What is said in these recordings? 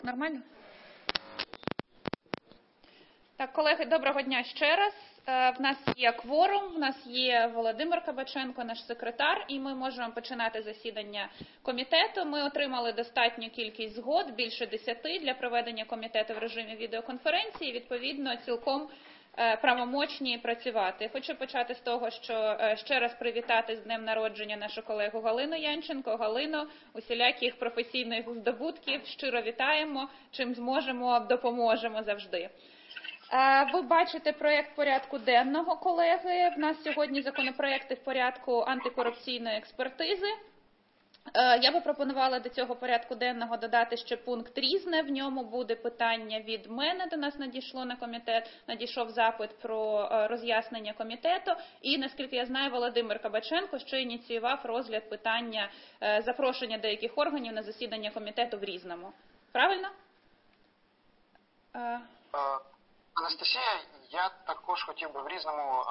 Нормально? Так, колеги, доброго дня ще раз. В нас є кворум, в нас є Володимир Кабаченко, наш секретар, і ми можемо починати засідання комітету. Ми отримали достатню кількість згод, більше 10, для проведення комітету в режимі відеоконференції, відповідно, цілком правомочні працювати. Хочу почати з того, що ще раз привітати з днем народження нашу колегу Галину Янченко. Галино, усіляких професійних здобутків щиро вітаємо, чим зможемо, допоможемо завжди. Ви бачите проєкт порядку денного, колеги. В нас сьогодні законопроекти в порядку антикорупційної експертизи. Я би пропонувала до цього порядку денного додати ще пункт «Різне». В ньому буде питання від мене, до нас надійшло на комітет, надійшов запит про роз'яснення комітету. І, наскільки я знаю, Володимир Кабаченко ще ініціював розгляд питання запрошення деяких органів на засідання комітету в «Різному». Правильно? Анастасія, я також хотів би в «Різному»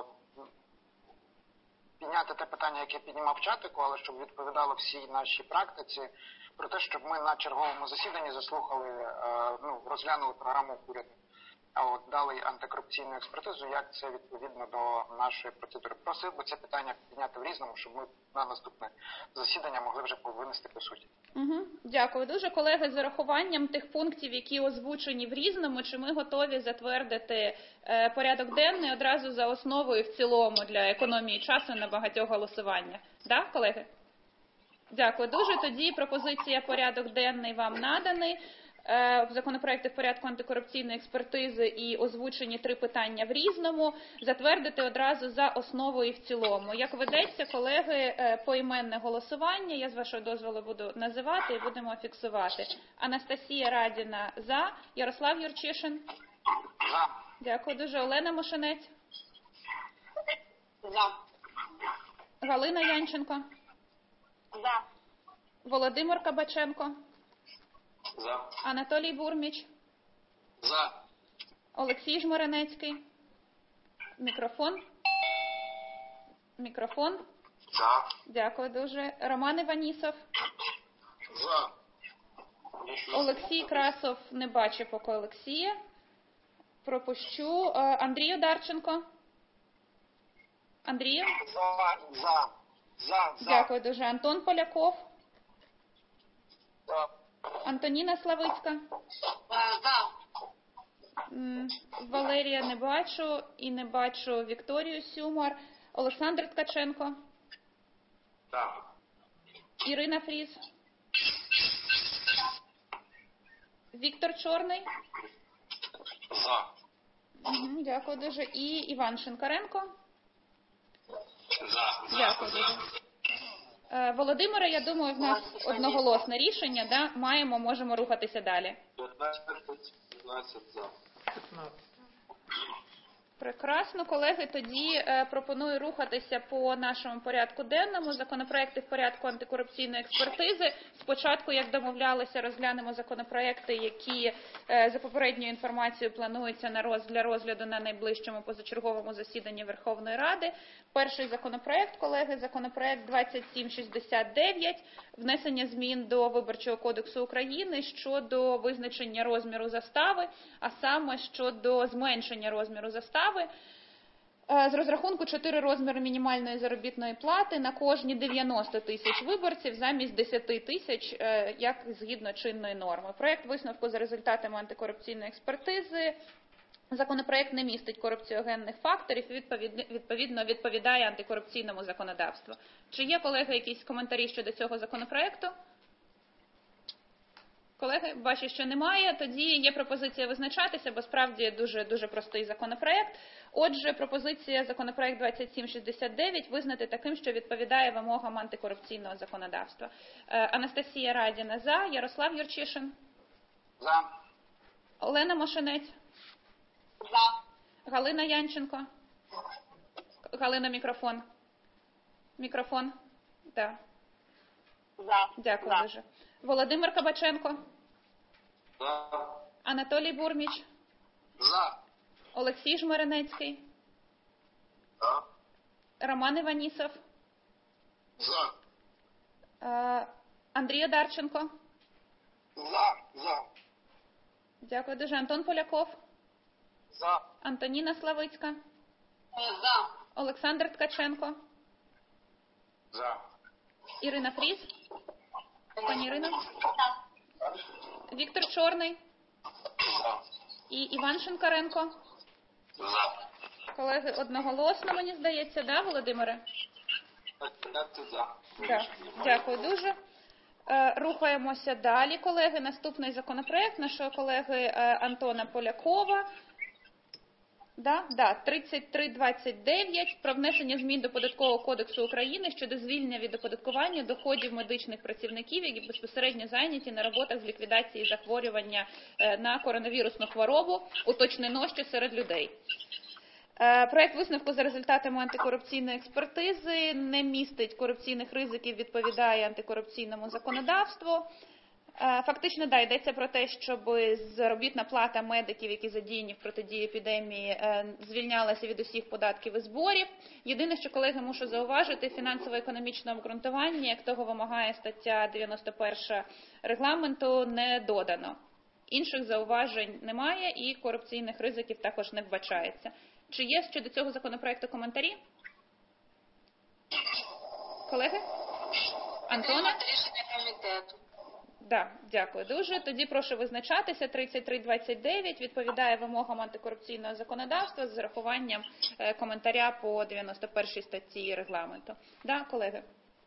підняти те питання, яке піднімав в чатику, але щоб відповідало всій нашій практиці, про те, щоб ми на черговому засіданні заслухали, розглянули програму уряду, дали антикорупційну експертизу, як це відповідно до нашої процедури. Просив би це питання підняти в «Різному», щоб ми на наступне засідання могли вже винести по суті. Дякую дуже. Колеги, з урахуванням тих пунктів, які озвучені в «Різному», чи ми готові затвердити порядок денний одразу за основу і в цілому для економії часу на багатьох голосуваннях? Так, колеги? Дякую дуже. Тоді пропозиція порядок денний вам наданий. В законопроекті в порядку антикорупційної експертизи і озвучені 3 питання в «Різному», затвердити одразу за основу і в цілому. Як ведеться, колеги, поіменне голосування, я з вашого дозволу буду називати і будемо фіксувати. Анастасія Радіна – за, Ярослав Юрчишин – за. Дякую дуже. Олена Мошенець – за. Галина Янченко – за. Володимир Кабаченко – За. Анатолій Бурміч – За. Олексій Жмеренецький. Мікрофон. За. Дякую дуже. Роман Іванісов. За. Олексій Красов. Не бачу поки Олексія. Пропущу. Андрій Одарченко. Андрію. За. Дякую дуже. Антон Поляков. За. Антоніна Славицька. За. Валерія не бачу. І не бачу Вікторію Сюмар. Олександр Ткаченко. Так. Ірина Фріз. Віктор Чорний. За. Дякую дуже. І Іван Шинкаренко. За. Дякую дуже. Володимире, я думаю, в нас одноголосне рішення, да? Можемо рухатися далі. 15 за. Прекрасно, колеги, тоді пропоную рухатися по нашому порядку денному. Законопроекти в порядку антикорупційної експертизи. Спочатку, як домовлялися, розглянемо законопроекти, які за попередньою інформацією плануються для розгляду на найближчому позачерговому засіданні Верховної Ради. Перший законопроект, колеги, законопроект 2769, внесення змін до Виборчого кодексу України щодо визначення розміру застави, а саме щодо зменшення розміру застави з розрахунку 4 розміри мінімальної заробітної плати на кожні 90 тисяч виборців замість 10 тисяч, як згідно чинної норми. Проєкт висновку за результатами антикорупційної експертизи. Законопроект не містить корупціогенних факторів і відповідно відповідає антикорупційному законодавству. Чи є, колеги, якісь коментарі щодо цього законопроекту? Колеги, бачу, що немає. Тоді є пропозиція визначатися, бо справді дуже простий законопроект. Отже, пропозиція законопроект 2769 визнати таким, що відповідає вимогам антикорупційного законодавства. Анастасія Радіна – за, Ярослав Юрчишин – За. Олена Мошенець – За. Галина Янченко. Галина, мікрофон. Мікрофон. Так. За. Дякую дуже. Володимир Кабаченко. За. Анатолій Бурміч. За. Олексій Жмеренецький. За. Роман Іванісов. За. Андрій Одарченко. За. Дякую дуже. Антон Поляков. За. Антоніна Славицька. За. Олександр Ткаченко. За. Ірина Фріз. Пані Ірино. За. Віктор Чорний. За. І Іван Шинкаренко. За. Колеги, одноголосно, мені здається, да, Володимире? За. Так, дякую дуже. Рухаємося далі, колеги. Наступний законопроект нашого колеги Антона Полякова. 3329 про внесення змін до Податкового кодексу України щодо звільнення від оподаткування доходів медичних працівників, які безпосередньо зайняті на роботах з ліквідації захворювання на коронавірусну хворобу, уточнено, що серед людей. Проект висновку за результатами антикорупційної експертизи не містить корупційних ризиків, відповідає антикорупційному законодавству. Фактично, йдеться про те, щоб заробітна плата медиків, які задіяні в протидії епідемії, звільнялася від усіх податків і зборів. Єдине, що, колеги, мушу зауважити, фінансово-економічне обґрунтування, як того вимагає стаття 91 регламенту, не додано. Інших зауважень немає і корупційних ризиків також не вбачається. Чи є щодо цього законопроекту коментарі? Колеги? Антона? Рішення комітету. Так, дякую дуже. Тоді прошу визначатися. 3329 відповідає вимогам антикорупційного законодавства з зарахуванням коментаря по 91 статті регламенту. Да, колеги?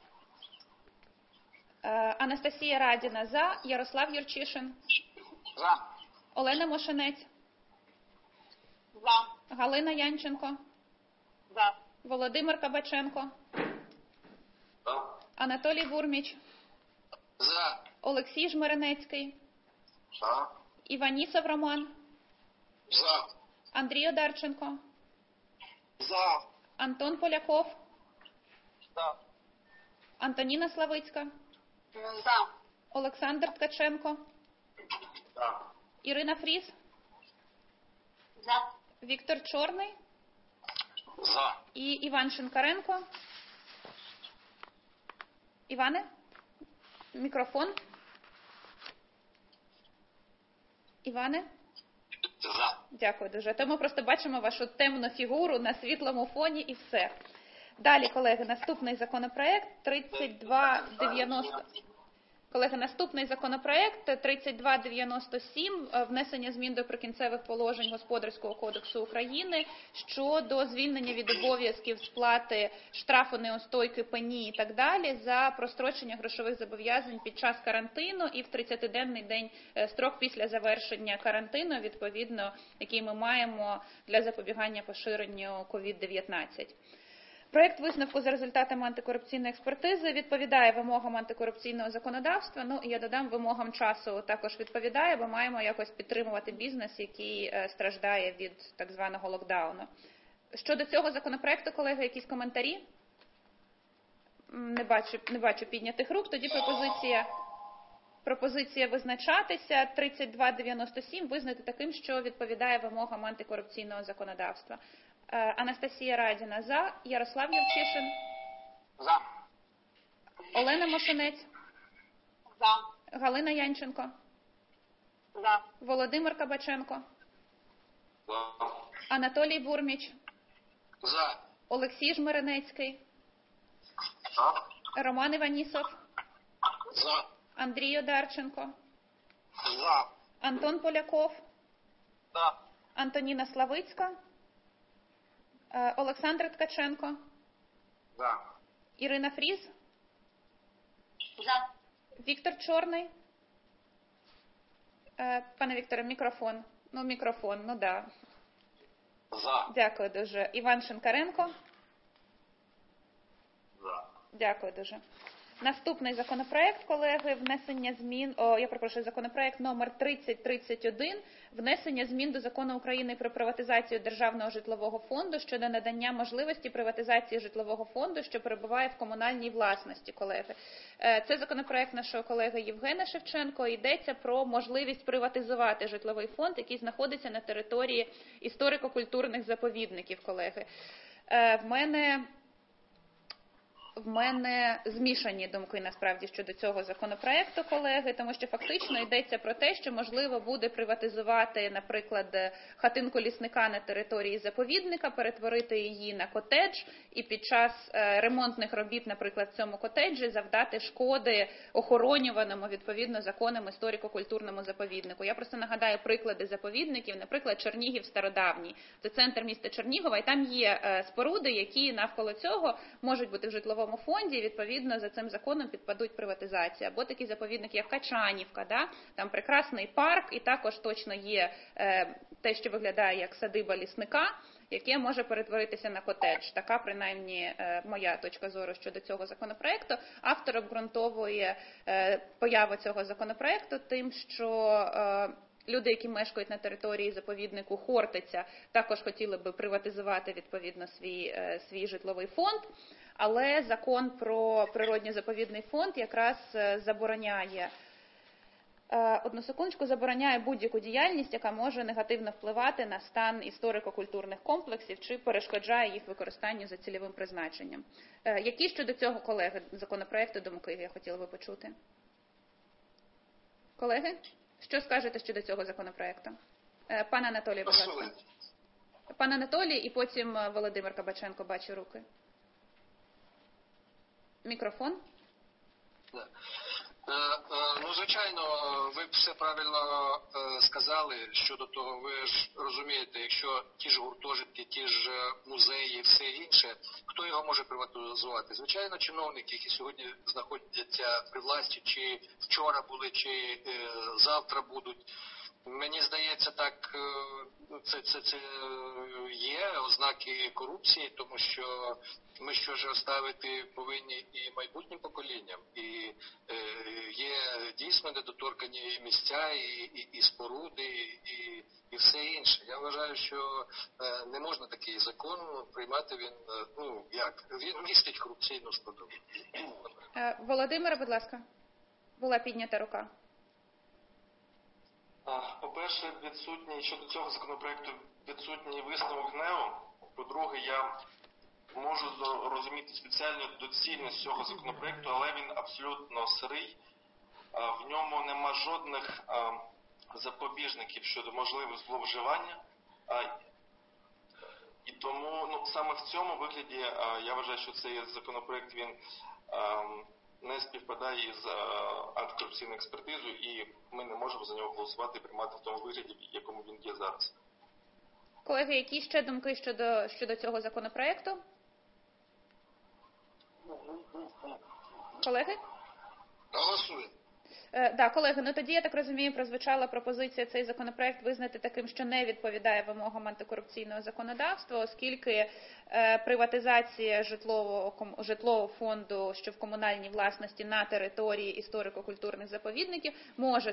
Анастасія Радіна за. Ярослав Юрчишин. За. Олена Мошенець. За. Галина Янченко. За. Володимир Кабаченко. За. Анатолій Бурміч. За. Олексій Жмеренецький. За. Іванісов Роман. За. Андрій Одарченко. За. Антон Поляков. За. Антоніна Славицька. За. Олександр Ткаченко. За. Ірина Фріз. За. Віктор Чорний. За. І Іван Шинкаренко. Іване? Мікрофон. Іване? За. Дякую дуже. То ми просто бачимо вашу темну фігуру на світлому фоні і все. Далі, колеги, наступний законопроект 3290. Колеги, наступний законопроект 3297 внесення змін до Прикінцевих положень Господарського кодексу України щодо звільнення від обов'язків сплати штрафу, неустойки, пені і так далі за прострочення грошових зобов'язань під час карантину і в 30-денний день строк після завершення карантину, відповідно, який ми маємо для запобігання поширенню COVID-19. Проект висновку за результатами антикорупційної експертизи відповідає вимогам антикорупційного законодавства, ну і я додам, вимогам часу також відповідає, бо маємо якось підтримувати бізнес, який страждає від так званого локдауну. Щодо цього законопроекту, колеги, якісь коментарі? Не бачу піднятих рук, тоді пропозиція визначатися, 3297 визнати таким, що відповідає вимогам антикорупційного законодавства. Анастасія Радіна за. Ярослав Юрчишин. За. Олена Мошенець. За. Галина Янченко. За. Володимир Кабаченко. За. Анатолій Бурміч. За. Олексій Жмеренецький. За. Роман Іванісов. За. Андрій Одарченко. За. Антон Поляков. За. Антоніна Славицька. Олександр Ткаченко. За. Ірина Фріз. За. Віктор Чорний. Пане Вікторе, мікрофон. Мікрофон, да. За. Дякую дуже. Іван Шинкаренко. За. Дякую дуже. Наступний законопроект, колеги, внесення змін, законопроект номер 3031, внесення змін до Закону України про приватизацію Державного житлового фонду щодо надання можливості приватизації житлового фонду, що перебуває в комунальній власності, колеги. Це законопроект нашого колеги Євгена Шевченко. Йдеться про можливість приватизувати житловий фонд, який знаходиться на території історико-культурних заповідників, колеги. В мене В мене змішані думки, насправді, щодо цього законопроекту, колеги, тому що фактично йдеться про те, що можливо буде приватизувати, наприклад, хатинку лісника на території заповідника, перетворити її на котедж і під час ремонтних робіт, наприклад, в цьому котеджі завдати шкоди охоронюваному, відповідно, законом історико-культурному заповіднику. Я просто нагадаю приклади заповідників, наприклад, Чернігів Стародавній. Це центр міста Чернігова, і там є споруди, які навколо цього можуть бути в житловому фонді, і, відповідно, за цим законом підпадуть приватизації. Або такі заповідники, як Качанівка, да? Там прекрасний парк, і також точно є те, що виглядає як садиба лісника, яке може перетворитися на котедж. Така, принаймні, моя точка зору щодо цього законопроекту. Автор обґрунтовує появу цього законопроекту тим, що люди, які мешкають на території заповіднику Хортиця, також хотіли би приватизувати, відповідно, свій житловий фонд, але закон про природньо-заповідний фонд якраз забороняє, забороняє будь-яку діяльність, яка може негативно впливати на стан історико-культурних комплексів чи перешкоджає їх використанню за цільовим призначенням. Які щодо цього, колеги, законопроекту думки я хотіла би почути? Колеги, що скажете щодо цього законопроекту? Пан Анатолій, будь ласка. Пан Анатолій і потім Володимир Кабаченко, бачу руки. Мікрофон. Ну, звичайно, ви все правильно сказали щодо того. Ви ж розумієте, якщо ті ж гуртожитки, ті ж музеї, все інше, хто його може приватизувати? Звичайно, чиновники, які сьогодні знаходяться при власті, чи вчора були, чи завтра будуть. Мені здається, так, це є ознаки корупції, тому що ми що ж оставити повинні і майбутнім поколінням. І є дійсно недоторкані місця, і споруди, і все інше. Я вважаю, що не можна такий закон приймати, він містить корупційну складову. Володимире, будь ласка, була піднята рука. По-перше, відсутній щодо цього законопроекту відсутній висновок ГНЕУ. По-друге, я можу розуміти спеціальну доцільність цього законопроекту, але він абсолютно сирий. В ньому нема жодних запобіжників щодо можливих зловживання. І тому саме в цьому вигляді я вважаю, що цей законопроект він не співпадає із антикорупційною експертизою, і ми не можемо за нього голосувати і приймати в тому вигляді, в якому він є зараз. Колеги, які ще думки щодо цього законопроекту? Колеги? Голосуємо. Так, колеги, тоді, я так розумію, прозвучала пропозиція цей законопроект визнати таким, що не відповідає вимогам антикорупційного законодавства, оскільки приватизація житлового фонду, що в комунальній власності на території історико-культурних заповідників, може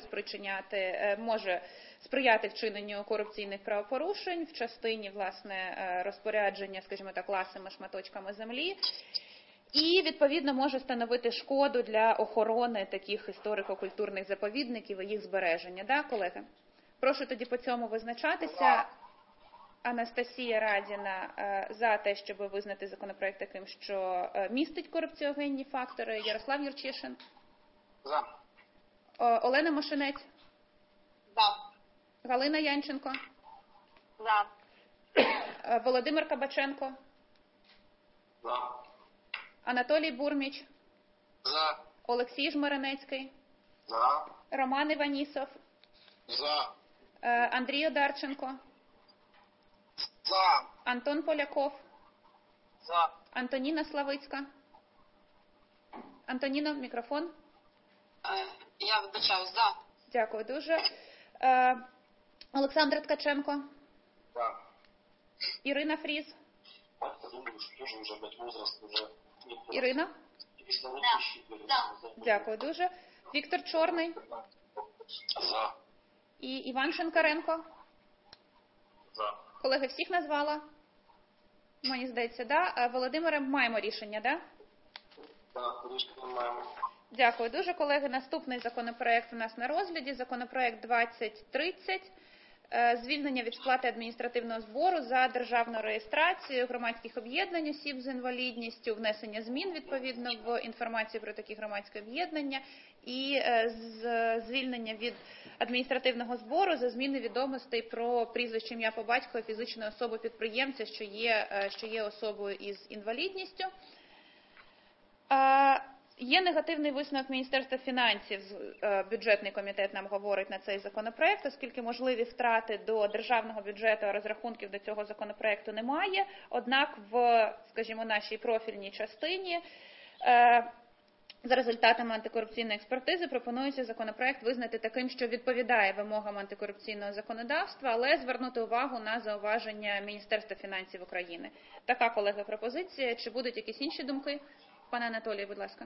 сприяти вчиненню корупційних правопорушень в частині, власне, розпорядження, скажімо так, ласими шматочками землі. І, відповідно, може становити шкоду для охорони таких історико-культурних заповідників і їх збереження. Да, колеги? Прошу тоді по цьому визначатися. Анастасія Радіна за те, щоб визнати законопроект таким, що містить корупціогенні фактори. Ярослав Юрчишин. За. Олена Мошенець. За. Галина Янченко. За. Володимир Кабаченко. За. Анатолій Бурміч. За. Олексій Жмеренецький. За. Роман Іванісов. За. Андрій Одарченко. За. Антон Поляков. За. Антоніна Славицька. Антоніна, мікрофон. Я вибачаюсь. За. Дякую дуже. Олександр Ткаченко. За. Ірина Фріз. Я думаю, что тоже уже опять возраст уже... Ірина. Да. Дякую дуже. Віктор Чорний. За. І Іван Шинкаренко. За. Колеги, всіх назвала? Мені здається, да. Володимире, маємо рішення, да? Так, рішення маємо. Дякую дуже, колеги. Наступний законопроект у нас на розгляді. Законопроект 2030. звільнення від сплати адміністративного збору за державну реєстрацію громадських об'єднань осіб з інвалідністю, внесення змін відповідно в інформацію про такі громадські об'єднання і звільнення від адміністративного збору за зміни відомостей про прізвище, ім'я по батькові фізичної особи-підприємця, що є особою із інвалідністю. Є негативний висновок Міністерства фінансів, бюджетний комітет нам говорить на цей законопроект, оскільки можливі втрати до державного бюджету, а розрахунків до цього законопроекту немає. Однак в, скажімо, нашій профільній частині за результатами антикорупційної експертизи пропонується законопроект визнати таким, що відповідає вимогам антикорупційного законодавства, але звернути увагу на зауваження Міністерства фінансів України. Така, колеги, пропозиція. Чи будуть якісь інші думки? Пане Анатолію, будь ласка.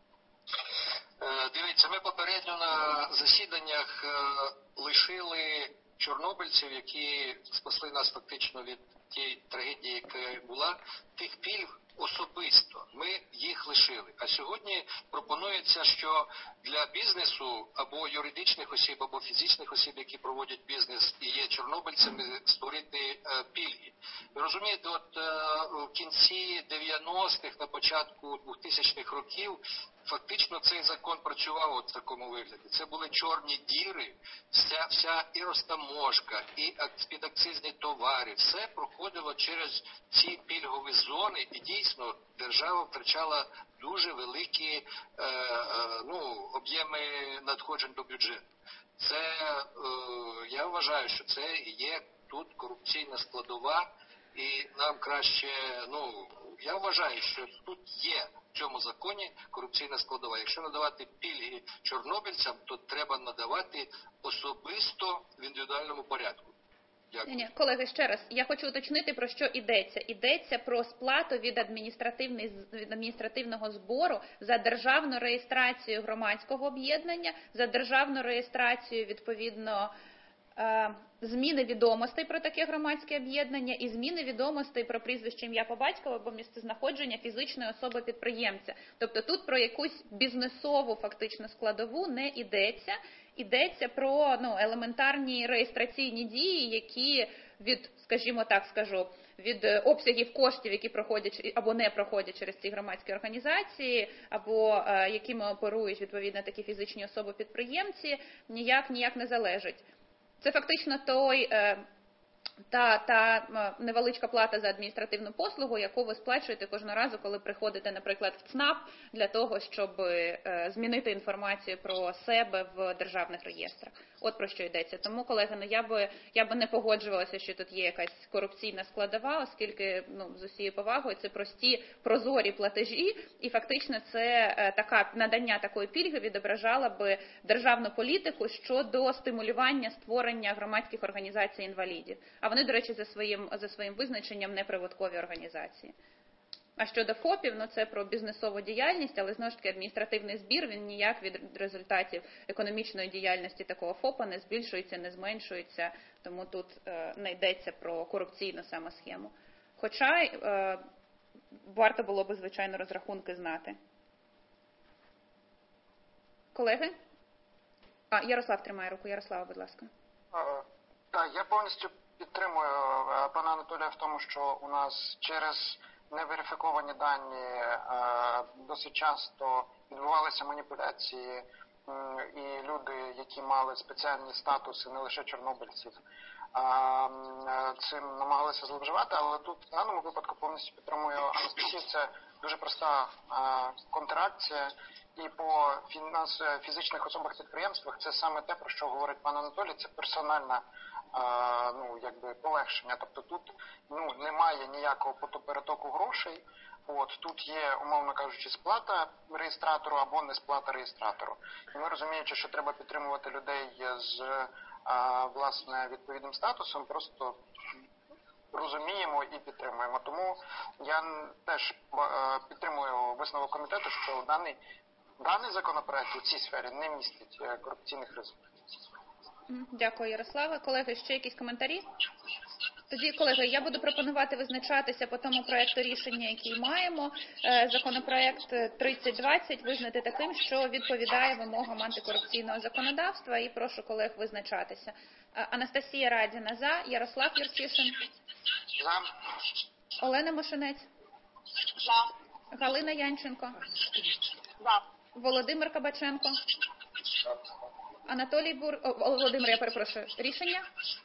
Дивіться, ми попередньо на засіданнях лишили чорнобильців, які спасли нас фактично від тієї трагедії, яка була, тих пільг особисто. Ми їх лишили. А сьогодні пропонується, що для бізнесу або юридичних осіб, або фізичних осіб, які проводять бізнес і є чорнобильцями, створити пільги. Ви розумієте, от в кінці 90-х, на початку 2000-х років, фактично цей закон працював от в такому вигляді. Це були чорні діри, вся і розтаможка, і підакцизні товари, все проходило через ці пільгові зони, і дійсно держава втрачала дуже великі об'єми надходжень до бюджету. Це, я вважаю, що це є тут корупційна складова, і нам краще, я вважаю, що тут є в цьому законі корупційна складова. Якщо надавати пільги чорнобильцям, то треба надавати особисто в індивідуальному порядку. Дякую. Ні, колеги, ще раз, я хочу уточнити, про що йдеться. Йдеться про сплату від адміністративного збору за державну реєстрацію громадського об'єднання, за державну реєстрацію, відповідно, зміни відомостей про таке громадське об'єднання і зміни відомостей про прізвище, ім'я по батькові або місцезнаходження фізичної особи-підприємця. Тобто тут про якусь бізнесову фактично складову не йдеться. Йдеться про елементарні реєстраційні дії, які від, скажімо так скажу, від обсягів коштів, які проходять або не проходять через ці громадські організації, або якими оперують відповідно такі фізичні особи-підприємці, ніяк не залежить. Це фактично та невеличка плата за адміністративну послугу, яку ви сплачуєте кожного разу, коли приходите, наприклад, в ЦНАП, для того, щоб змінити інформацію про себе в державних реєстрах. От про що йдеться. Тому, колеги, я би не погоджувалася, що тут є якась корупційна складова, оскільки, з усією повагою, це прості, прозорі платежі, і фактично це надання такої пільги відображала би державну політику щодо стимулювання створення громадських організацій інвалідів. А вони, до речі, за своїм визначенням не прибуткові організації. А щодо ФОПів, це про бізнесову діяльність, але, знову ж таки, адміністративний збір, він ніяк від результатів економічної діяльності такого ФОПа не збільшується, не зменшується, тому тут не йдеться про корупційну саме схему. Хоча варто було би, звичайно, розрахунки знати. Колеги? Ярослав тримає руку. Ярослава, будь ласка. Так, я повністю підтримую пана Анатолія в тому, що у нас через неверифіковані дані досить часто відбувалися маніпуляції, і люди, які мали спеціальні статуси, не лише чорнобильців, цим намагалися зловживати, але тут в даному випадку повністю підтримую Анастасію. Це дуже проста контракція, і по фізичних особах-підприємствах це саме те, про що говорить пан Анатолій, це персональна полегшення. Тобто тут немає ніякого перетоку грошей. Тут є, умовно кажучи, сплата реєстратору або не сплата реєстратору. І ми, розуміючи, що треба підтримувати людей з власне відповідним статусом, просто розуміємо і підтримуємо. Тому я теж підтримую висновок комітету, що даний законопроект у цій сфері не містить корупційних ризиків. Дякую, Ярослава. Колеги, ще якісь коментарі? Тоді, колеги, я буду пропонувати визначатися по тому проекту рішення, який маємо. Законопроект 3020 визнати таким, що відповідає вимогам антикорупційного законодавства, і прошу колег визначатися. Анастасія Радіна за, Ярослав Юрчишин, За. Олена Мошенець, За. Галина Янченко, За. Володимир Кабаченко, Володимир, я перепрошую, рішення?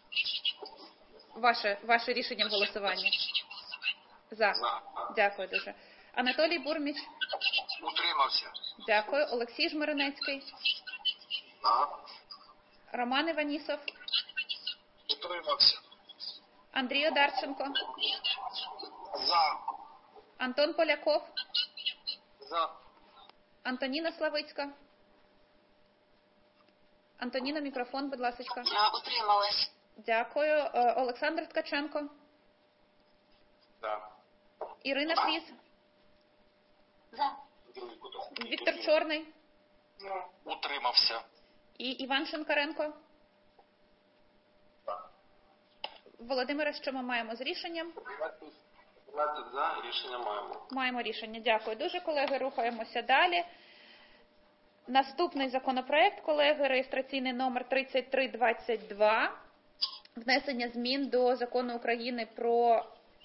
Ваше рішення в голосуванні. За. Дякую дуже. Анатолій Бурміч. Утримався. Дякую. Олексій Жмеренецький. За. Роман Іванісов. Утримався. Андрій Одарченко. За. Антон Поляков. За. Антоніна Славицька. Антоніна, мікрофон, будь ласка. Утрималась. Дякую. Олександр Ткаченко. Да. Ірина Фріз. За. Віктор Чорний. Утримався. І Іван Шинкаренко. Володимире, що ми маємо з рішенням? 15 за, рішення маємо. Маємо рішення. Дякую дуже, колеги. Рухаємося далі. Наступний законопроект, колеги, реєстраційний номер 3322. Внесення змін до Закону України про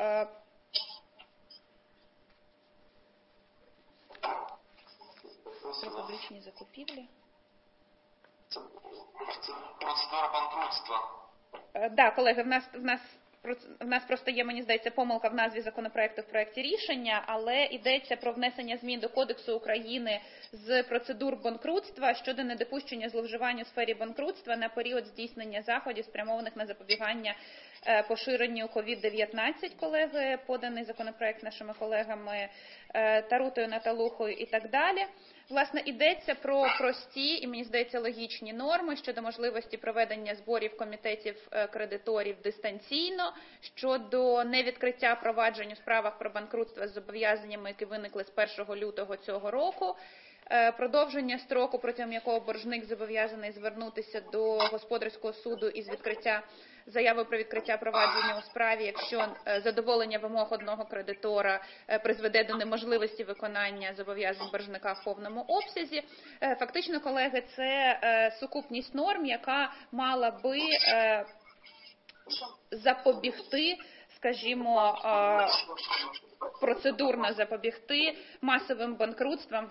публічні закупівлі. Це процедура банкрутства. Да, колеги, в нас просто є, мені здається, помилка в назві законопроекту в проєкті рішення, але йдеться про внесення змін до Кодексу України з процедур банкрутства щодо недопущення зловживань у сфері банкрутства на період здійснення заходів, спрямованих на запобігання поширенню COVID-19, колеги, поданий законопроект нашими колегами Тарутою, Наталухою і так далі. Власне, йдеться про прості і, мені здається, логічні норми щодо можливості проведення зборів комітетів кредиторів дистанційно, щодо невідкриття проваджень у справах про банкрутство з зобов'язаннями, які виникли з 1 лютого цього року, продовження строку, протягом якого боржник зобов'язаний звернутися до господарського суду із відкриття заяви про відкриття провадження у справі, якщо задоволення вимог одного кредитора призведе до неможливості виконання зобов'язань боржника в повному обсязі. Фактично, колеги, це сукупність норм, яка мала би запобігти, скажімо, процедурно запобігти масовим банкрутствам в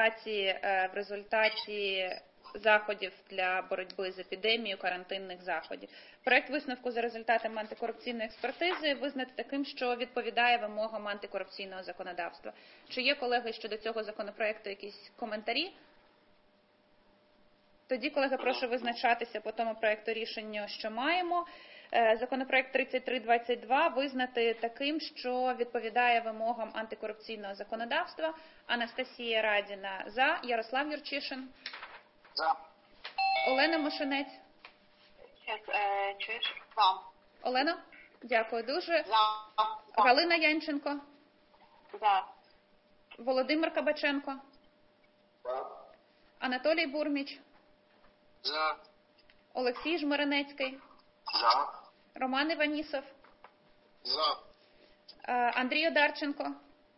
результаті заходів для боротьби з епідемією, карантинних заходів. Проект висновку за результатами антикорупційної експертизи визнати таким, що відповідає вимогам антикорупційного законодавства. Чи є, колеги, щодо цього законопроекту якісь коментарі? Тоді, колеги, прошу визначатися по тому проекту рішення, що маємо. Законопроект 3322 визнати таким, що відповідає вимогам антикорупційного законодавства. Анастасія Радіна за, Ярослав Юрчишин. За. Олена Мошенець. Чуєш? За. Олена, дякую дуже. За. Галина Янченко. За. Володимир Кабаченко. Анатолій Бурміч. За. Олексій Жмеренецький. За. Роман Іванісов. За. Андрій Одарченко.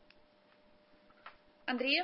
Андрію?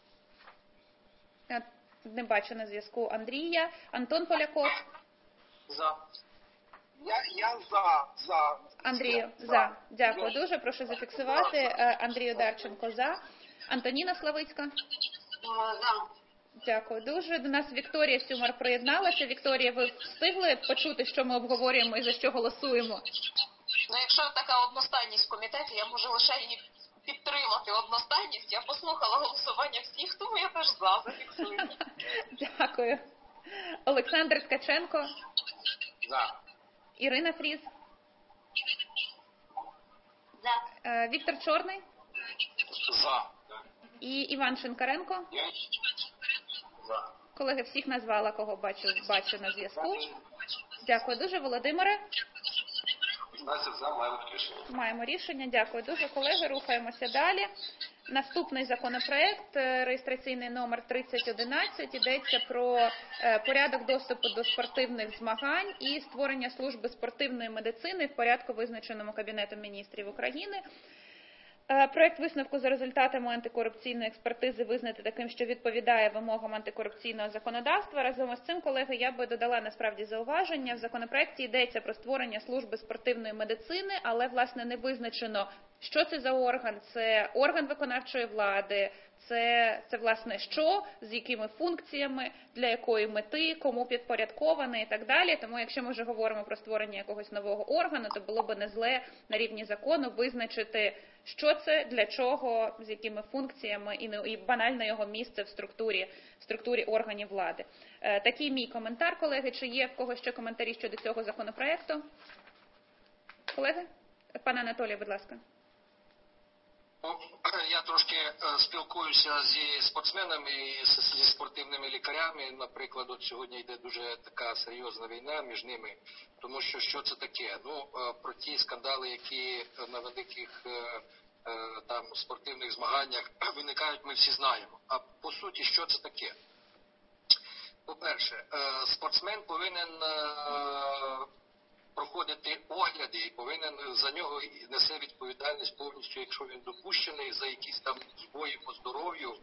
Я не бачу на зв'язку Андрія. Антон Поляков. За. Я за. Андрію, за. Дякую дуже. Прошу зафіксувати. Андрій Одарченко за. Антоніна Славицька. За. Дякую дуже. До нас Вікторія Сюмар приєдналася. Вікторія, ви встигли почути, що ми обговорюємо і за що голосуємо? Ну, якщо така одностайність в комітеті, я можу лише її підтримати одностайність. Я послухала голосування всіх, тому я теж за, зафіксую. Дякую. Олександр Ткаченко. За. Ірина Фріз. За. Віктор Чорний. За. І Іван Шинкаренко. За. Колеги, всіх назвала, кого бачу на зв'язку. Дякую дуже. Володимире. 15 за, маємо рішення. Маємо рішення. Дякую дуже, колеги. Рухаємося далі. Наступний законопроект, реєстраційний номер 3011, йдеться про порядок доступу до спортивних змагань і створення служби спортивної медицини в порядку, визначеному Кабінетом міністрів України. Проект висновку за результатами антикорупційної експертизи визнати таким, що відповідає вимогам антикорупційного законодавства. Разом із цим, колеги, я би додала насправді зауваження. В законопроекті йдеться про створення служби спортивної медицини, але, власне, не визначено, що це за орган. Це орган виконавчої влади, це власне, що, з якими функціями, для якої мети, кому підпорядкований і так далі. Тому, якщо ми вже говоримо про створення якогось нового органу, то було б не зле на рівні закону визначити, що це, для чого, з якими функціями і банально його місце в структурі органів влади. Такий мій коментар, колеги. Чи є в когось ще коментарі щодо цього законопроекту? Колеги? Пане Анатолію, будь ласка. Я трошки спілкуюся зі спортсменами і зі спортивними лікарями. Наприклад, от сьогодні йде дуже така серйозна війна між ними, тому що це таке? Ну, про ті скандали, які на великих там спортивних змаганнях виникають, ми всі знаємо. А по суті, що це таке? По-перше, спортсмен повинен проходити огляди і повинен за нього несе відповідальність повністю, якщо він допущений за якісь там збої по здоров'ю,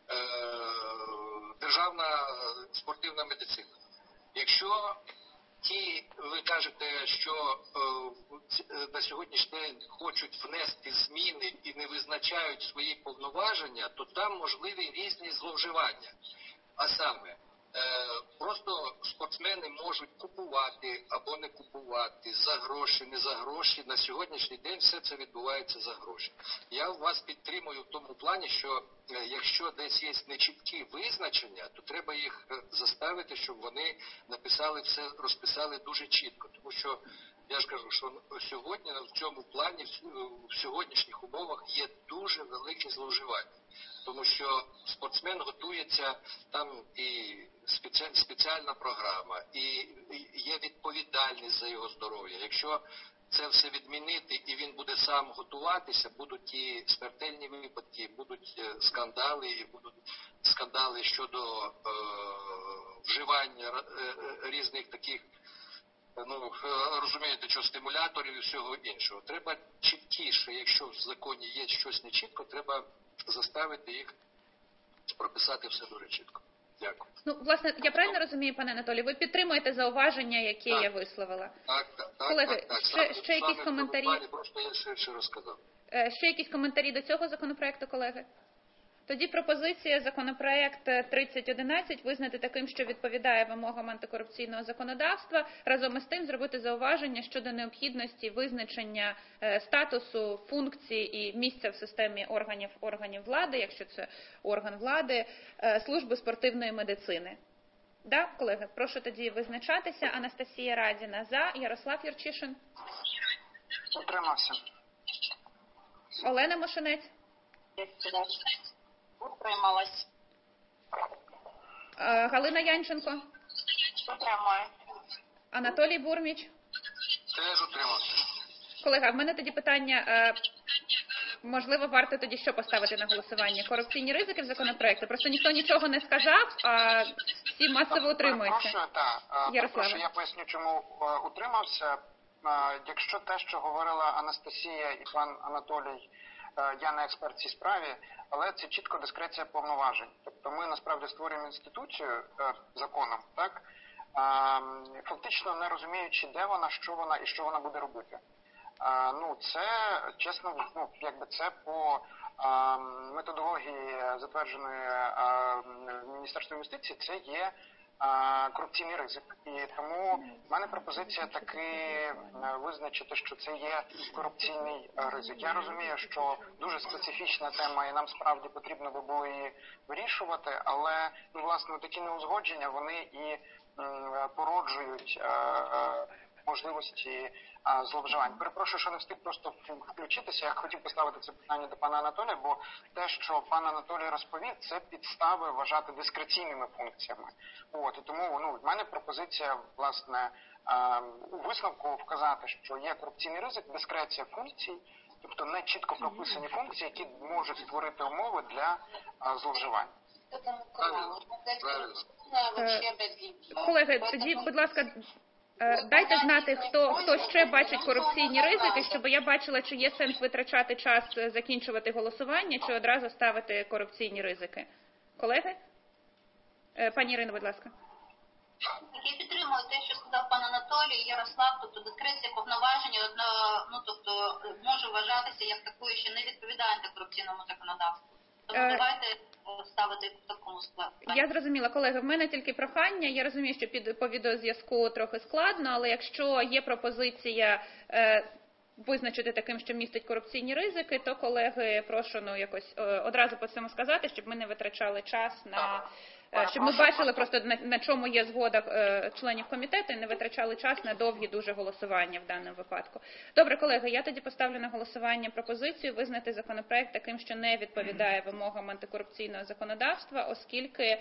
державна спортивна медицина. Якщо ви кажете, що на сьогоднішній день хочуть внести зміни і не визначають свої повноваження, то там можливі різні зловживання. А саме, просто спортсмени можуть купувати або не купувати, за гроші, не за гроші. На сьогоднішній день все це відбувається за гроші. Я вас підтримую в тому плані, що якщо десь є нечіткі визначення, то треба їх заставити, щоб вони написали все, розписали дуже чітко. Тому що, я ж кажу, що сьогодні в цьому плані, в сьогоднішніх умовах є дуже велике зловживання. Тому що спортсмен готується, там і спеціальна програма, і є відповідальність за його здоров'я. Якщо це все відмінити і він буде сам готуватися, будуть і смертельні випадки, будуть скандали, і будуть скандали щодо вживання різних таких, ну, розумієте, що стимуляторів і всього іншого. Треба чіткіше, якщо в законі є щось нечітко, треба заставити їх прописати все дуже чітко. Дякую. Ну, власне, я правильно розумію, пане Анатолій, ви підтримуєте зауваження, які я висловила? Так. Колеги, ще якісь коментарі? Просто я ширше розказав. Ще якісь коментарі до цього законопроекту, колеги? Тоді пропозиція законопроект 3011 визнати таким, що відповідає вимогам антикорупційного законодавства, разом із тим зробити зауваження щодо необхідності визначення статусу, функцій і місця в системі органів влади, якщо це орган влади, служби спортивної медицини. Да, колеги, прошу тоді визначатися. Анастасія Радіна за, Ярослав Юрчишин. Утримався. Олена Мошенець. Утрималась. Галина Янченко. Утримаю. Анатолій Бурміч. Теж утримався. Колега, в мене тоді питання, можливо, варто тоді що поставити на голосування? Корупційні ризики в законопроекті? Просто ніхто нічого не сказав, а всі масово утримуються. Прошу, я поясню, чому утримався. Якщо те, що говорила Анастасія і пан Анатолій, я не експерт в цій справі, але це чітко дискреція повноважень. Тобто ми насправді створюємо інституцію законом, так? Фактично не розуміючи, де вона, і що вона буде робити. Ну, це, чесно, це по методології, затвердженої Міністерством юстиції, це є корупційний ризик. І тому в мене пропозиція таки визначити, що це є корупційний ризик. Я розумію, що дуже специфічна тема і нам справді потрібно би було її вирішувати, але, власне, такі неузгодження, вони і породжують можливості зловживань. Перепрошую, що не встиг просто включитися. Я хотів поставити це питання до пана Анатолія, бо те, що пан Анатолій розповів, це підстави вважати дискреційними функціями. І тому в мене пропозиція, власне, у висновку вказати, що є корупційний ризик, дискреція функцій, тобто не чітко прописані функції, які можуть створити умови для зловживань. Колеги, тоді, будь ласка, Дайте знати, хто ще бачить корупційні ризики, щоб я бачила, чи є сенс витрачати час, закінчувати голосування, чи одразу ставити корупційні ризики. Колеги? Пані Ірино, будь ласка. Я підтримую те, що сказав пан Анатолій, Ярослав, тобто дискреція повноважень, тобто може вважатися як такою, що не відповідає антикорупційному законодавству. Тому давайте ставити в такому складі. Я зрозуміла, колеги, в мене тільки прохання. Я розумію, що по відеозв'язку трохи складно, але якщо є пропозиція визначити таким, що містить корупційні ризики, то, колеги, прошу якось одразу по цьому сказати, щоб ми не витрачали час на... Щоб ми бачили просто, на чому є згода членів комітету, і не витрачали час на довгі дуже голосування в даному випадку. Добре, колеги, я тоді поставлю на голосування пропозицію визнати законопроект таким, що не відповідає вимогам антикорупційного законодавства, оскільки...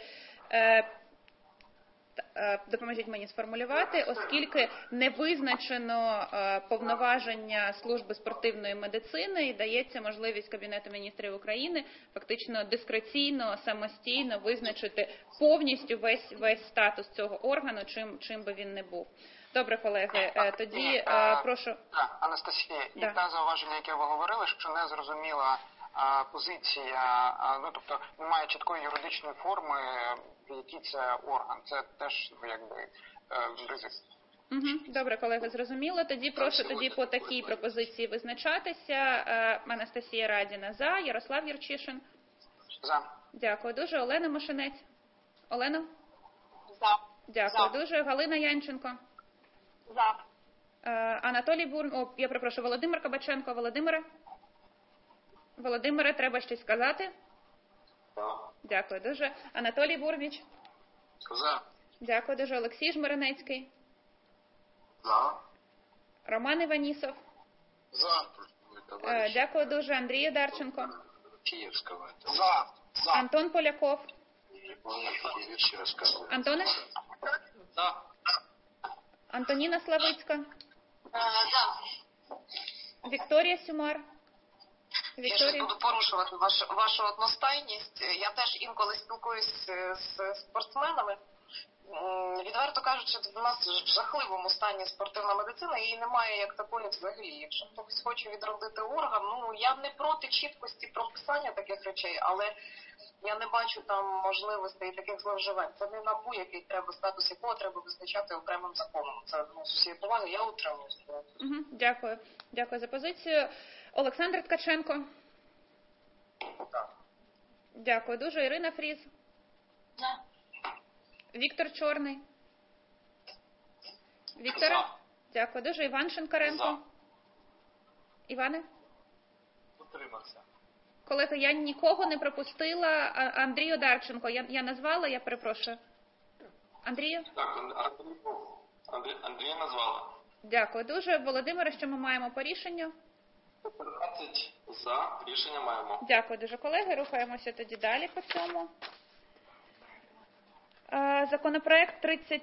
Допоможіть мені сформулювати, оскільки не визначено повноваження служби спортивної медицини і дається можливість Кабінету міністрів України фактично дискреційно, самостійно визначити повністю весь статус цього органу, чим би він не був. Добре, колеги, тоді прошу. Так, Анастасія, і те зауваження, яке ви говорили, що не зрозуміла позиція, тобто немає чіткої юридичної форми, який це орган. Це теж якби ризик. Добре, колеги, зрозуміло. Тоді прошу по такій пропозиції визначатися. Анастасія Радіна за, Ярослав Юрчишин. За. Дякую дуже. Олена Мошенець. Олена? За. Дякую дуже. Галина Янченко. За. Анатолій Володимир Кабаченко. Володимире, треба щось сказати? Дякую дуже. Анатолій Бурміч. За. Дякую дуже. Олексій Жмеренецький. За. Роман Іванісов. За. Дякую дуже. Андрій Одарченко. Київського. За. Антон Поляков. Антоне? За. Антоніна Славицька. За. Вікторія Сюмар. Я ще буду порушувати вашу одностайність. Я теж інколи спілкуюсь з спортсменами. Відверто кажучи, в нас в жахливому стані спортивна медицина, її немає як такої взагалі. Якщо хтось хоче відродити орган, я не проти чіткості прописання таких речей, але я не бачу там можливостей таких зловживань. Це не НАБУ, який треба, статус якого треба визначати окремим законом. Це з усієї поваги, я утримуюся. Дякую. Дякую за позицію. Олександр Ткаченко. Дякую дуже. Ірина Фріз. Віктор Чорний. Вікторе? Дякую дуже. Іван Шинкаренко. Іване? Утримався. Колеги, я нікого не пропустила. Андрій Одарченко. Я назвала, я перепрошую. Андрію? Так, Андрія назвала. Дякую дуже. Володимире, що ми маємо по рішенню? 15 за. Рішення маємо. Дякую дуже, колеги. Рухаємося тоді далі по цьому. Законопроект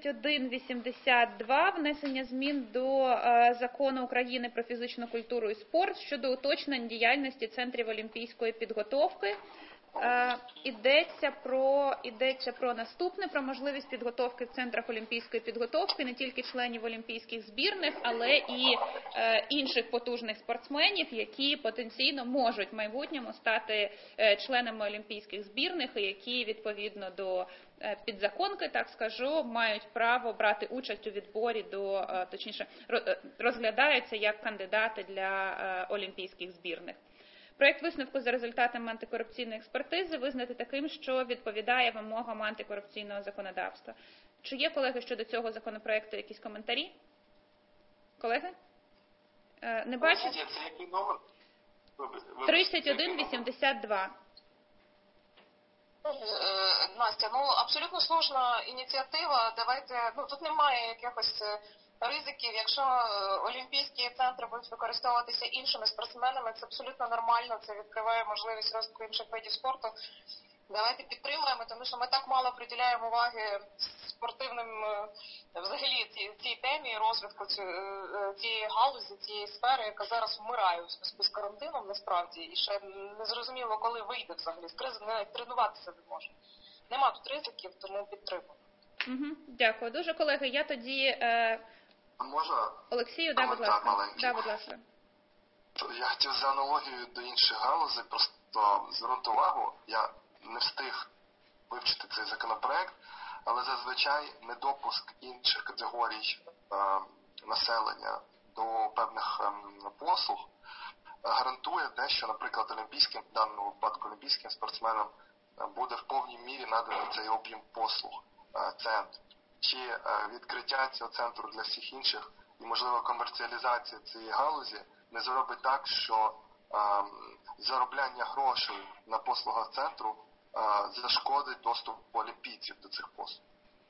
3182, внесення змін до Закону України про фізичну культуру і спорт щодо уточнень діяльності центрів олімпійської підготовки. Йдеться про наступне, про можливість підготовки в центрах олімпійської підготовки не тільки членів олімпійських збірних, але і інших потужних спортсменів, які потенційно можуть в майбутньому стати членами олімпійських збірних і які відповідно до підзаконки, так скажу, мають право брати участь у відборі точніше, розглядаються як кандидати для олімпійських збірних. Проєкт висновку за результатами антикорупційної експертизи визнати таким, що відповідає вимогам антикорупційного законодавства. Чи є, колеги, щодо цього законопроекту якісь коментарі? Колеги? Не бачу? Це який номер? 3182. Настя, абсолютно слушна ініціатива. Давайте, тут немає якихось ризиків. Якщо олімпійські центри будуть використовуватися іншими спортсменами, це абсолютно нормально, це відкриває можливість розвитку інших видів спорту. Давайте підтримуємо, тому що ми так мало приділяємо уваги спортивним, взагалі, цій темі, розвитку цієї галузі, цієї сфери, яка зараз вмирає у зв'язку з карантином, насправді, і ще не зрозуміло, коли вийде взагалі з кризи, навіть тренуватися не може. Нема тут ризиків, тому підтримуємо. Дякую дуже, колеги. Я тоді Можна Олексію, да, будь коментар ласка. маленький? Да, будь ласка. Я хотів за аналогією до інших галузей просто звернути увагу. Я не встиг вивчити цей законопроект, але зазвичай недопуск інших категорій населення до певних послуг гарантує те, що, наприклад, олімпійським, в даному випадку олімпійським спортсменам буде в повній мірі наданий цей об'єм послуг центру. Чи відкриття цього центру для всіх інших і, можливо, комерціалізація цієї галузі не зробить так, що заробляння грошей на послугах центру зашкодить доступу олімпійців до цих послуг?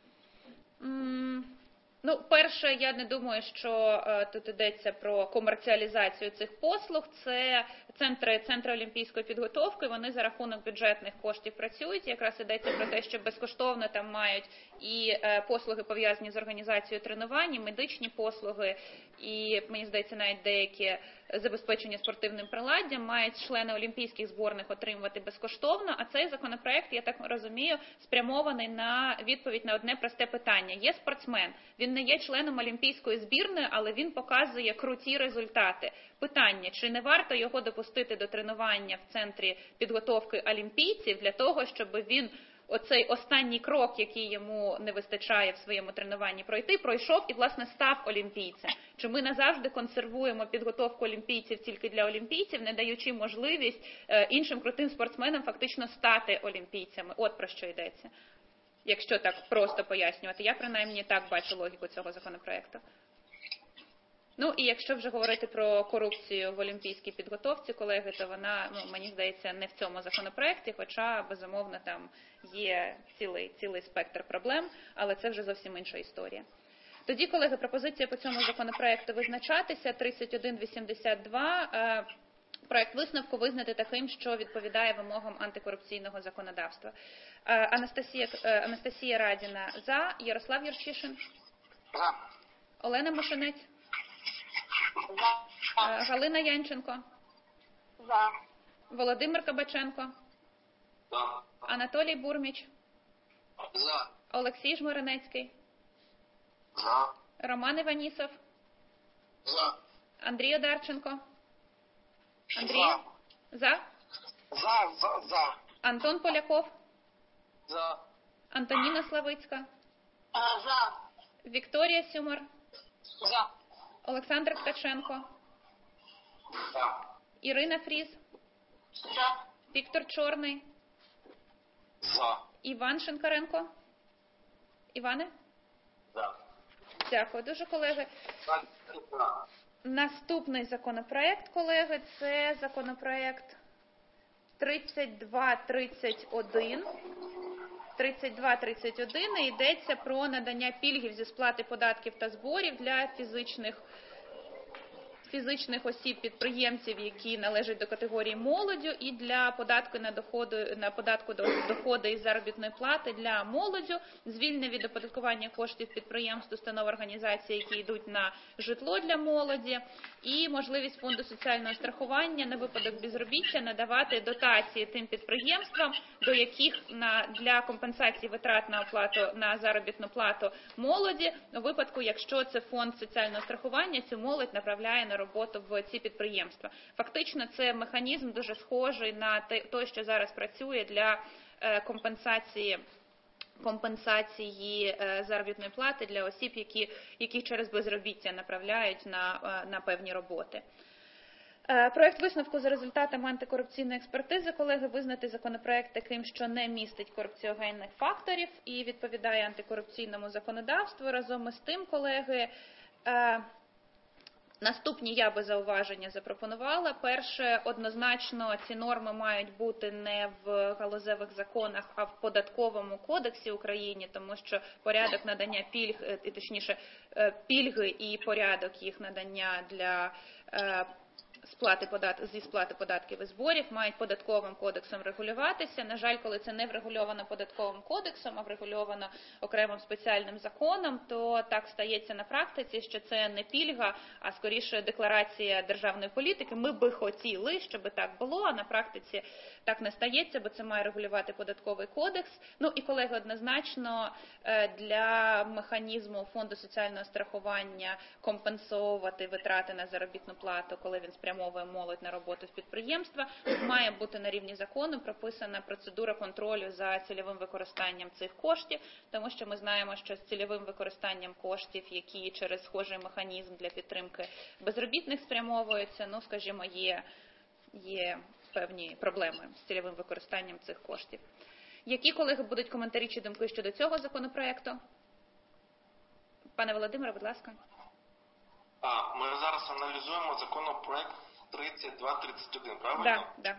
Ну, перше, я не думаю, що тут йдеться про комерціалізацію цих послуг. Це центри олімпійської підготовки, вони за рахунок бюджетних коштів працюють. Якраз йдеться про те, що безкоштовно там мають і послуги, пов'язані з організацією тренувань, і медичні послуги, і, мені здається, навіть деякі забезпечення спортивним приладдям мають члени олімпійських зборних отримувати безкоштовно, а цей законопроект, я так розумію, спрямований на відповідь на одне просте питання. Є спортсмен, він не є членом олімпійської збірної, але він показує круті результати. Питання, чи не варто його допустити до тренування в центрі підготовки олімпійців для того, щоб він оцей останній крок, який йому не вистачає в своєму тренуванні пройшов і, власне, став олімпійцем. Чи ми назавжди консервуємо підготовку олімпійців тільки для олімпійців, не даючи можливість іншим крутим спортсменам фактично стати олімпійцями? От про що йдеться. Якщо так просто пояснювати. Я, принаймні, так бачу логіку цього законопроекту. Ну, і якщо вже говорити про корупцію в олімпійській підготовці, колеги, то вона, мені здається, не в цьому законопроекті, хоча, безумовно, там є цілий спектр проблем, але це вже зовсім інша історія. Тоді, колеги, пропозиція по цьому законопроекту визначатися. 3182. Проект висновку визнати таким, що відповідає вимогам антикорупційного законодавства. Анастасія Радіна – за. Ярослав Юрчишин? За. Олена Мошенець? Галина Янченко? За. Володимир Кабаченко? За. Анатолій Бурміч? За. Олексій Жмеренецький? За. Роман Іванісов? За. Андрій Одарченко? Андрій? За? За. Антон Поляков? За. Антоніна Славицька? За. Вікторія Сюмар? За. Олександр Ткаченко? За. Ірина Фріз? За. Віктор Чорний? За. Іван Шинкаренко? Іване? За. Dякую дуже, колеги. Наступний законопроект, колеги, це законопроект 3231. 3231 і йдеться про надання пільгів зі сплати податків та зборів для фізичних осіб-підприємців, які належать до категорії молоддю, і для податку на податку до доходи із заробітної плати для молоддю, звільнення від оподаткування коштів підприємств, установ, організацій, які йдуть на житло для молоді, і можливість фонду соціального страхування на випадок безробіття надавати дотації тим підприємствам, до яких для компенсації витрат на оплату на заробітну плату молоді, у випадку, якщо це фонд соціального страхування, цю молодь направляє на роботу в ці підприємства. Фактично, це механізм дуже схожий на той, що зараз працює для компенсації заробітної плати для осіб, які через безробіття направляють на певні роботи. Проект висновку за результатами антикорупційної експертизи, колеги, визнати законопроект таким, що не містить корупціогенних факторів і відповідає антикорупційному законодавству. Разом із тим, колеги, наступні я би зауваження запропонувала. Перше, однозначно ці норми мають бути не в галузевих законах, а в Податковому кодексі України, тому що порядок надання пільг, точніше, пільги і порядок їх надання для зі сплати податків і зборів мають податковим кодексом регулюватися. На жаль, коли це не врегульовано податковим кодексом, а врегульовано окремим спеціальним законом, то так стається на практиці, що це не пільга, а скоріше декларація державної політики. Ми би хотіли, щоб так було, а на практиці так не стається, бо це має регулювати податковий кодекс. Ну і, колеги, однозначно для механізму Фонду соціального страхування компенсовувати витрати на заробітну плату, коли він спрямовує молодь на роботу в підприємства, має бути на рівні закону прописана процедура контролю за цільовим використанням цих коштів, тому що ми знаємо, що з цільовим використанням коштів, які через схожий механізм для підтримки безробітних спрямовуються, ну, скажімо, є певні проблеми з цільовим використанням цих коштів. Які, колеги, будуть коментарі чи думки щодо цього законопроекту? Пане Володимире, будь ласка. Ми зараз аналізуємо законопроект 3231, правильно? Так.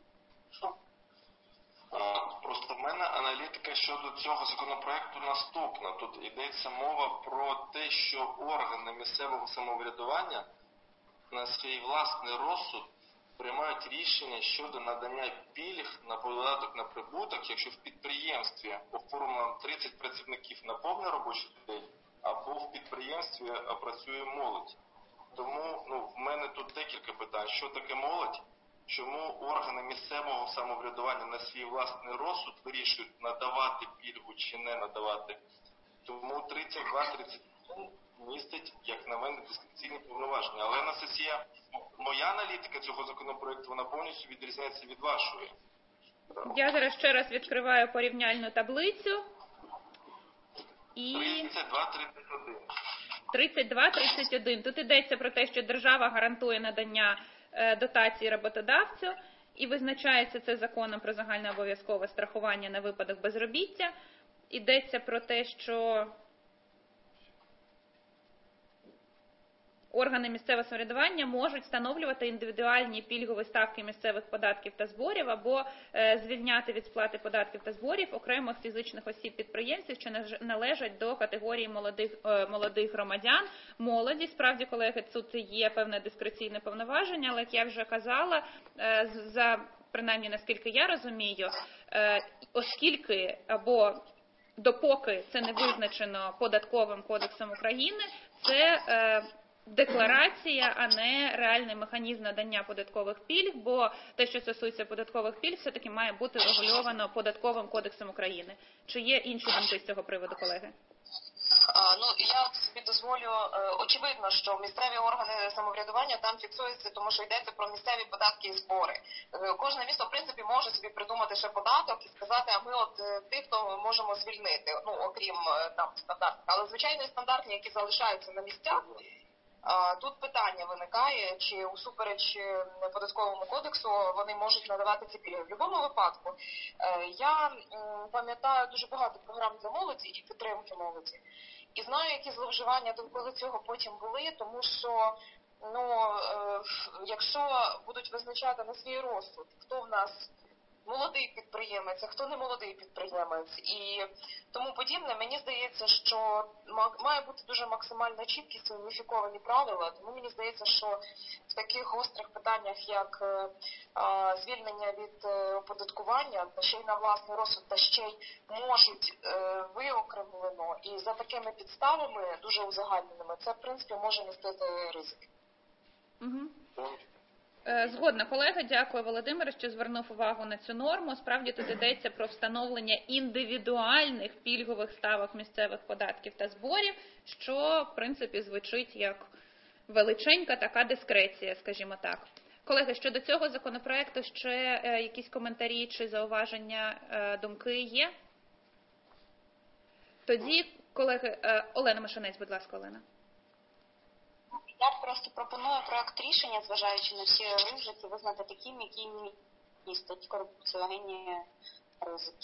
Просто в мене аналітика щодо цього законопроекту наступна. Тут йдеться мова про те, що органи місцевого самоврядування на свій власний розсуд приймають рішення щодо надання пільг на податок на прибуток, якщо в підприємстві оформлено 30 працівників на повний робочий день, або в підприємстві працює молодь. Тому в мене тут декілька питань. Що таке молодь? Чому органи місцевого самоврядування на свій власний розсуд вирішують надавати пільгу чи не надавати? Тому 32-31 містить, як на мене, дискреційні повноваження. Але, Анастасія, моя аналітика цього законопроекту, вона повністю відрізняється від вашої. Я зараз ще раз відкриваю порівняльну таблицю. 32-31. Тут йдеться про те, що держава гарантує надання дотації роботодавцю, і визначається це законом про загальнообов'язкове страхування на випадок безробіття. Йдеться про те, що органи місцевого самоврядування можуть встановлювати індивідуальні пільгові ставки місцевих податків та зборів або звільняти від сплати податків та зборів окремих фізичних осіб-підприємців, що належать до категорії молодих громадян. Молоді, справді, колеги, тут є певне дискреційне повноваження, але, як я вже казала, принаймні, наскільки я розумію, оскільки або допоки це не визначено податковим кодексом України, це декларація, а не реальний механізм надання податкових пільг, бо те, що стосується податкових пільг, все-таки має бути регульовано податковим кодексом України. Чи є інші думки з цього приводу, колеги? Я собі дозволю, очевидно, що місцеві органи самоврядування там фіксуються, тому що йдеться про місцеві податки і збори. Кожне місто, в принципі, може собі придумати ще податок і сказати, а ми от тих, хто можемо звільнити, окрім там стандартних. Але, звичайно, стандартні, які залишаються на місцях, тут питання виникає, чи усупереч податковому кодексу вони можуть надавати ці пільги. В будь-якому випадку, я пам'ятаю дуже багато програм для молоді і підтримки молоді. І знаю, які зловживання довкола цього потім були, тому що, якщо будуть визначати на свій розсуд, хто в нас молодий підприємець, а хто не молодий підприємець і тому подібне, мені здається, що має бути дуже максимальна чіткість і уніфіковані правила, тому мені здається, що в таких гострих питаннях, як звільнення від оподаткування, та ще й на власний розсуд, та ще й можуть виокремлено, і за такими підставами, дуже узагальненими, це, в принципі, може містити ризики. Згодна, колега. Дякую, Володимире, що звернув увагу на цю норму. Справді тут йдеться про встановлення індивідуальних пільгових ставок місцевих податків та зборів, що, в принципі, звучить як величенька така дискреція, скажімо так. Колеги, щодо цього законопроекту ще якісь коментарі чи зауваження, думки є? Тоді, колеги, Олена Мошенець, будь ласка, Олена. Я просто пропоную проект рішення, зважаючи на всі ризики, визнати таким, які містять корупціогенні ризики.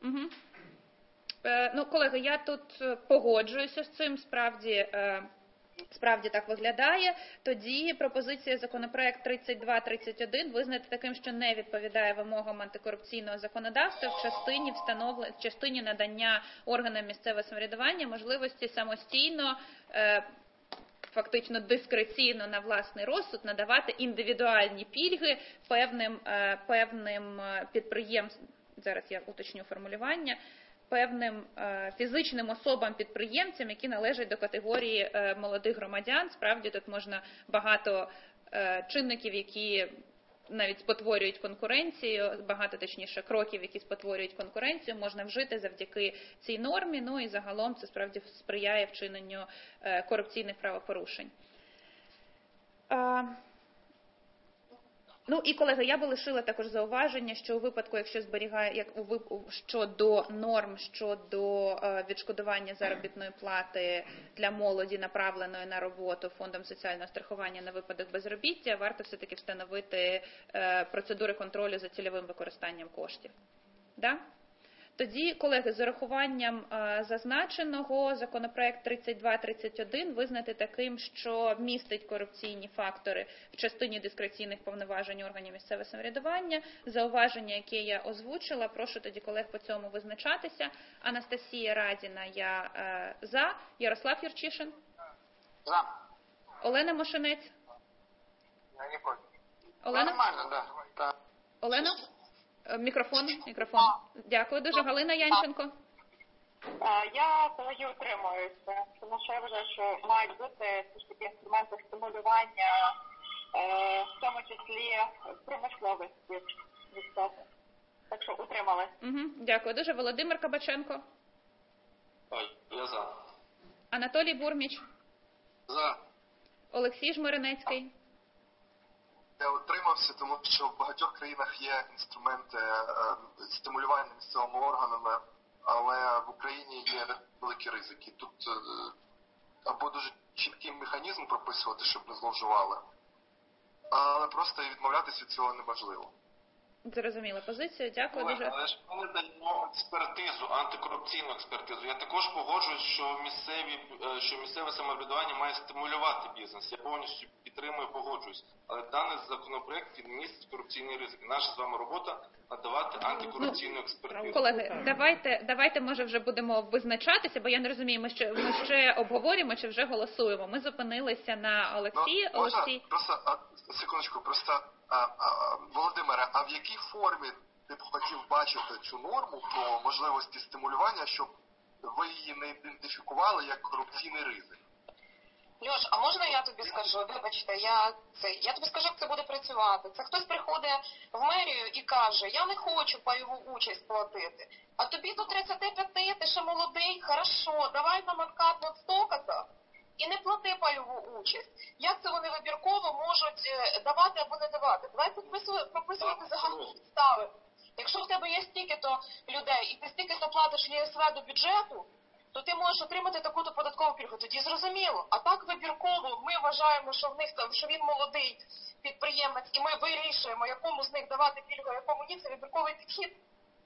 Колеги, я тут погоджуюся з цим, справді так виглядає. Тоді пропозиція законопроект 3231 визнати таким, що не відповідає вимогам антикорупційного законодавства в частині надання органам місцевого самоврядування можливості самостійно фактично дискреційно на власний розсуд надавати індивідуальні пільги певним підприємствам, зараз я уточню формулювання, певним фізичним особам-підприємцям, які належать до категорії молодих громадян. Справді тут можна багато чинників, які навіть спотворюють конкуренцію, багато, точніше, кроків, які спотворюють конкуренцію, можна вжити завдяки цій нормі, ну і загалом це справді сприяє вчиненню корупційних правопорушень. Ну і, колеги, я би лишила також зауваження, що у випадку, якщо щодо норм, щодо відшкодування заробітної плати для молоді, направленої на роботу Фондом соціального страхування на випадок безробіття, варто все-таки встановити процедури контролю за цільовим використанням коштів. Да? Тоді, колеги, з урахуванням зазначеного, законопроект 3231 визнати таким, що містить корупційні фактори в частині дискреційних повноважень органів місцевого самоврядування. Зауваження, яке я озвучила, прошу тоді колег по цьому визначатися. Анастасія Радіна, я за. Ярослав Юрчишин? За. Олена Мошенець? Я не проти. Олена? Нормально, да. Олена? Мікрофон. Дякую дуже. Галина Янченко. Я, колеги, утримуюся, тому що я вважаю, що мають бути все ж таки інструменти стимулювання, в тому числі промисловості відсотки. Так що утрималась. Дякую дуже. Володимир Кабаченко. Я за. Анатолій Бурміч. За. Олексій Жмеренецький. Я утримався, тому що в багатьох країнах є інструменти стимулювання місцевими органами, але в Україні є великі ризики. Тут або дуже чіткий механізм прописувати, щоб не зловживали, але просто відмовлятися від цього неможливо. Зрозуміла позицію. Дякую дуже. Але ж ми даємо експертизу, антикорупційну експертизу. Я також погоджуюсь, що місцеве самоврядування має стимулювати бізнес. Я повністю підтримую, погоджуюсь. Але даний законопроект він містить корупційний ризик. Наша з вами робота надавати антикорупційну експертизу. Колеги, давайте може вже будемо визначатися, бо я не розумію, ми ще обговорюємо чи вже голосуємо. Ми зупинилися на Олексії. Секундочку, Володимире, а в якій формі ти б хотів бачити цю норму про можливості стимулювання, щоб ви її не ідентифікували як корупційний ризик? Льош, а можна я тобі скажу? Вибачте, я тобі скажу, як це буде працювати. Це хтось приходить в мерію і каже, я не хочу пайову участь платити. А тобі до 35, ти ще молодий, хорошо, давай нам откат от столько-то. І не плати пайову участь. Як це вони вибірково можуть давати або не давати? Давайте прописувати загальні підстави. Якщо в тебе є стільки-то людей, і ти стільки-то платиш ЄСВ до бюджету, то ти можеш отримати таку-то податкову пільгу. Тоді зрозуміло. А так вибірково ми вважаємо, що він молодий підприємець, і ми вирішуємо, якому з них давати пільгу, а якому ні, це вибірковий підхід.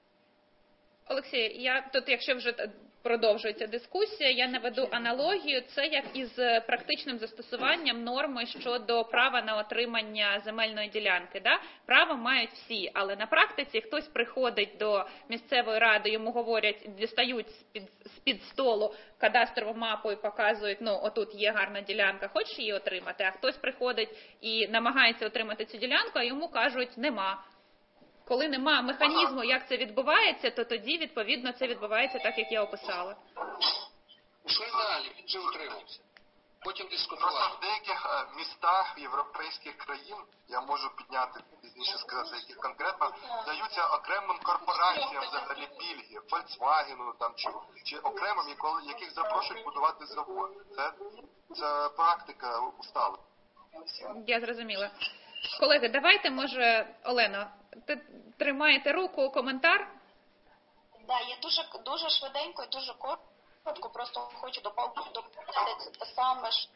Олексій, якщо вже продовжується дискусія, я наведу аналогію. Це як із практичним застосуванням норми щодо права на отримання земельної ділянки. Да? Право мають всі, але на практиці хтось приходить до місцевої ради, йому говорять, дістають з-під столу кадастрову мапу і показують, отут є гарна ділянка, хочеш її отримати? А хтось приходить і намагається отримати цю ділянку, а йому кажуть, нема. Коли нема механізму, як це відбувається, то тоді, відповідно, це відбувається так, як я описала. Пішли далі, він же утримався. Потім дискутували. Просто в деяких містах європейських країн, я можу підняти, пізніше сказати, яких конкретно, даються окремим корпораціям взагалі пільги, Volkswagen там, чи окремим, яких запрошують будувати завод. Це практика устала. Я зрозуміла. Колеги, давайте, може, Олено, ти тримаєте руку, коментар? Да, я дуже швиденько і дуже коротко, просто хочу доповнити це те саме ж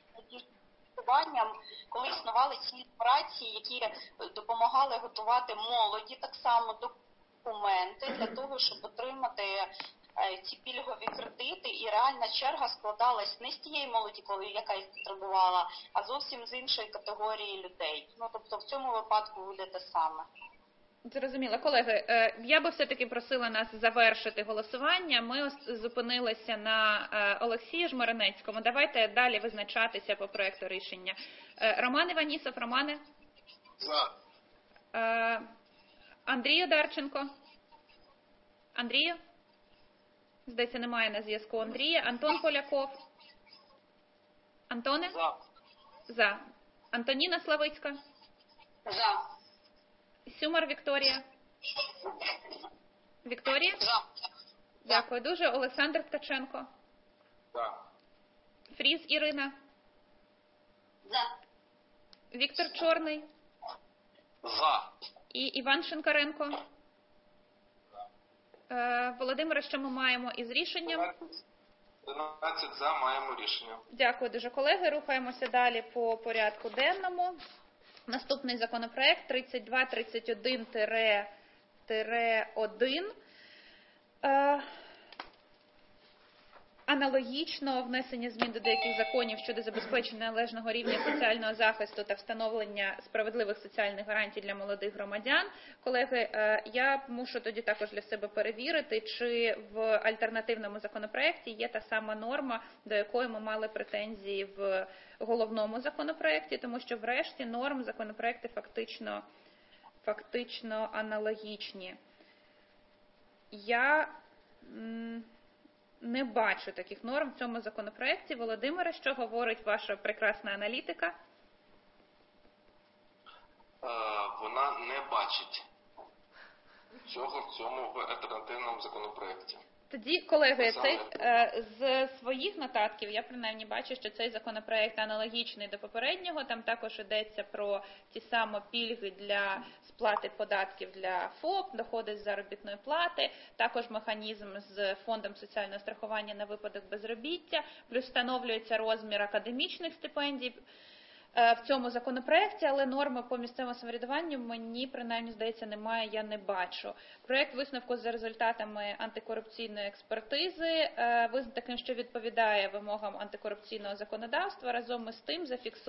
коли існували ці операції, які допомагали готувати молоді так само документи для того, щоб отримати ці пільгові кредити, і реальна черга складалась не з тієї молоді, яка їх потребувала, а зовсім з іншої категорії людей. Тобто в цьому випадку буде те саме. Зрозуміло. Колеги, я би все-таки просила нас завершити голосування. Ми зупинилися на Олексію Жмеренецькому. Давайте далі визначатися по проекту рішення. Роман Іванісов, Романе? За. Андрій Одарченко? Андрію? Здається, немає на зв'язку Андрія. Антон Поляков? Антоне? За. За. Антоніна Славицька? За. Сюмар Вікторія? Вікторія? За. Дякую дуже. Олександр Ткаченко? За. Фріз Ірина? За. Віктор Чорний? За. І Іван Шинкаренко? Володимире, що ми маємо із рішенням? 11 за, маємо рішення. Дякую дуже, колеги. Рухаємося далі по порядку денному. Наступний законопроект 3231-1. Аналогічно внесення змін до деяких законів щодо забезпечення належного рівня соціального захисту та встановлення справедливих соціальних гарантій для молодих громадян. Колеги, я мушу тоді також для себе перевірити, чи в альтернативному законопроекті є та сама норма, до якої ми мали претензії в головному законопроекті, тому що врешті норм законопроекти фактично аналогічні. Я не бачу таких норм в цьому законопроекті. Володимире, що говорить ваша прекрасна аналітика? Вона не бачить цього в цьому альтернативному законопроекті. Тоді, колеги, з своїх нотатків я принаймні бачу, що цей законопроект аналогічний до попереднього. Там також йдеться про ті самі пільги для сплати податків для ФОП, доходи з заробітної плати, також механізм з фондом соціального страхування на випадок безробіття, плюс встановлюється розмір академічних стипендій в цьому законопроекті, але норми по місцевому самоврядуванню мені, принаймні, здається, немає, я не бачу. Проєкт висновку за результатами антикорупційної експертизи визнано таким, що відповідає вимогам антикорупційного законодавства, разом із тим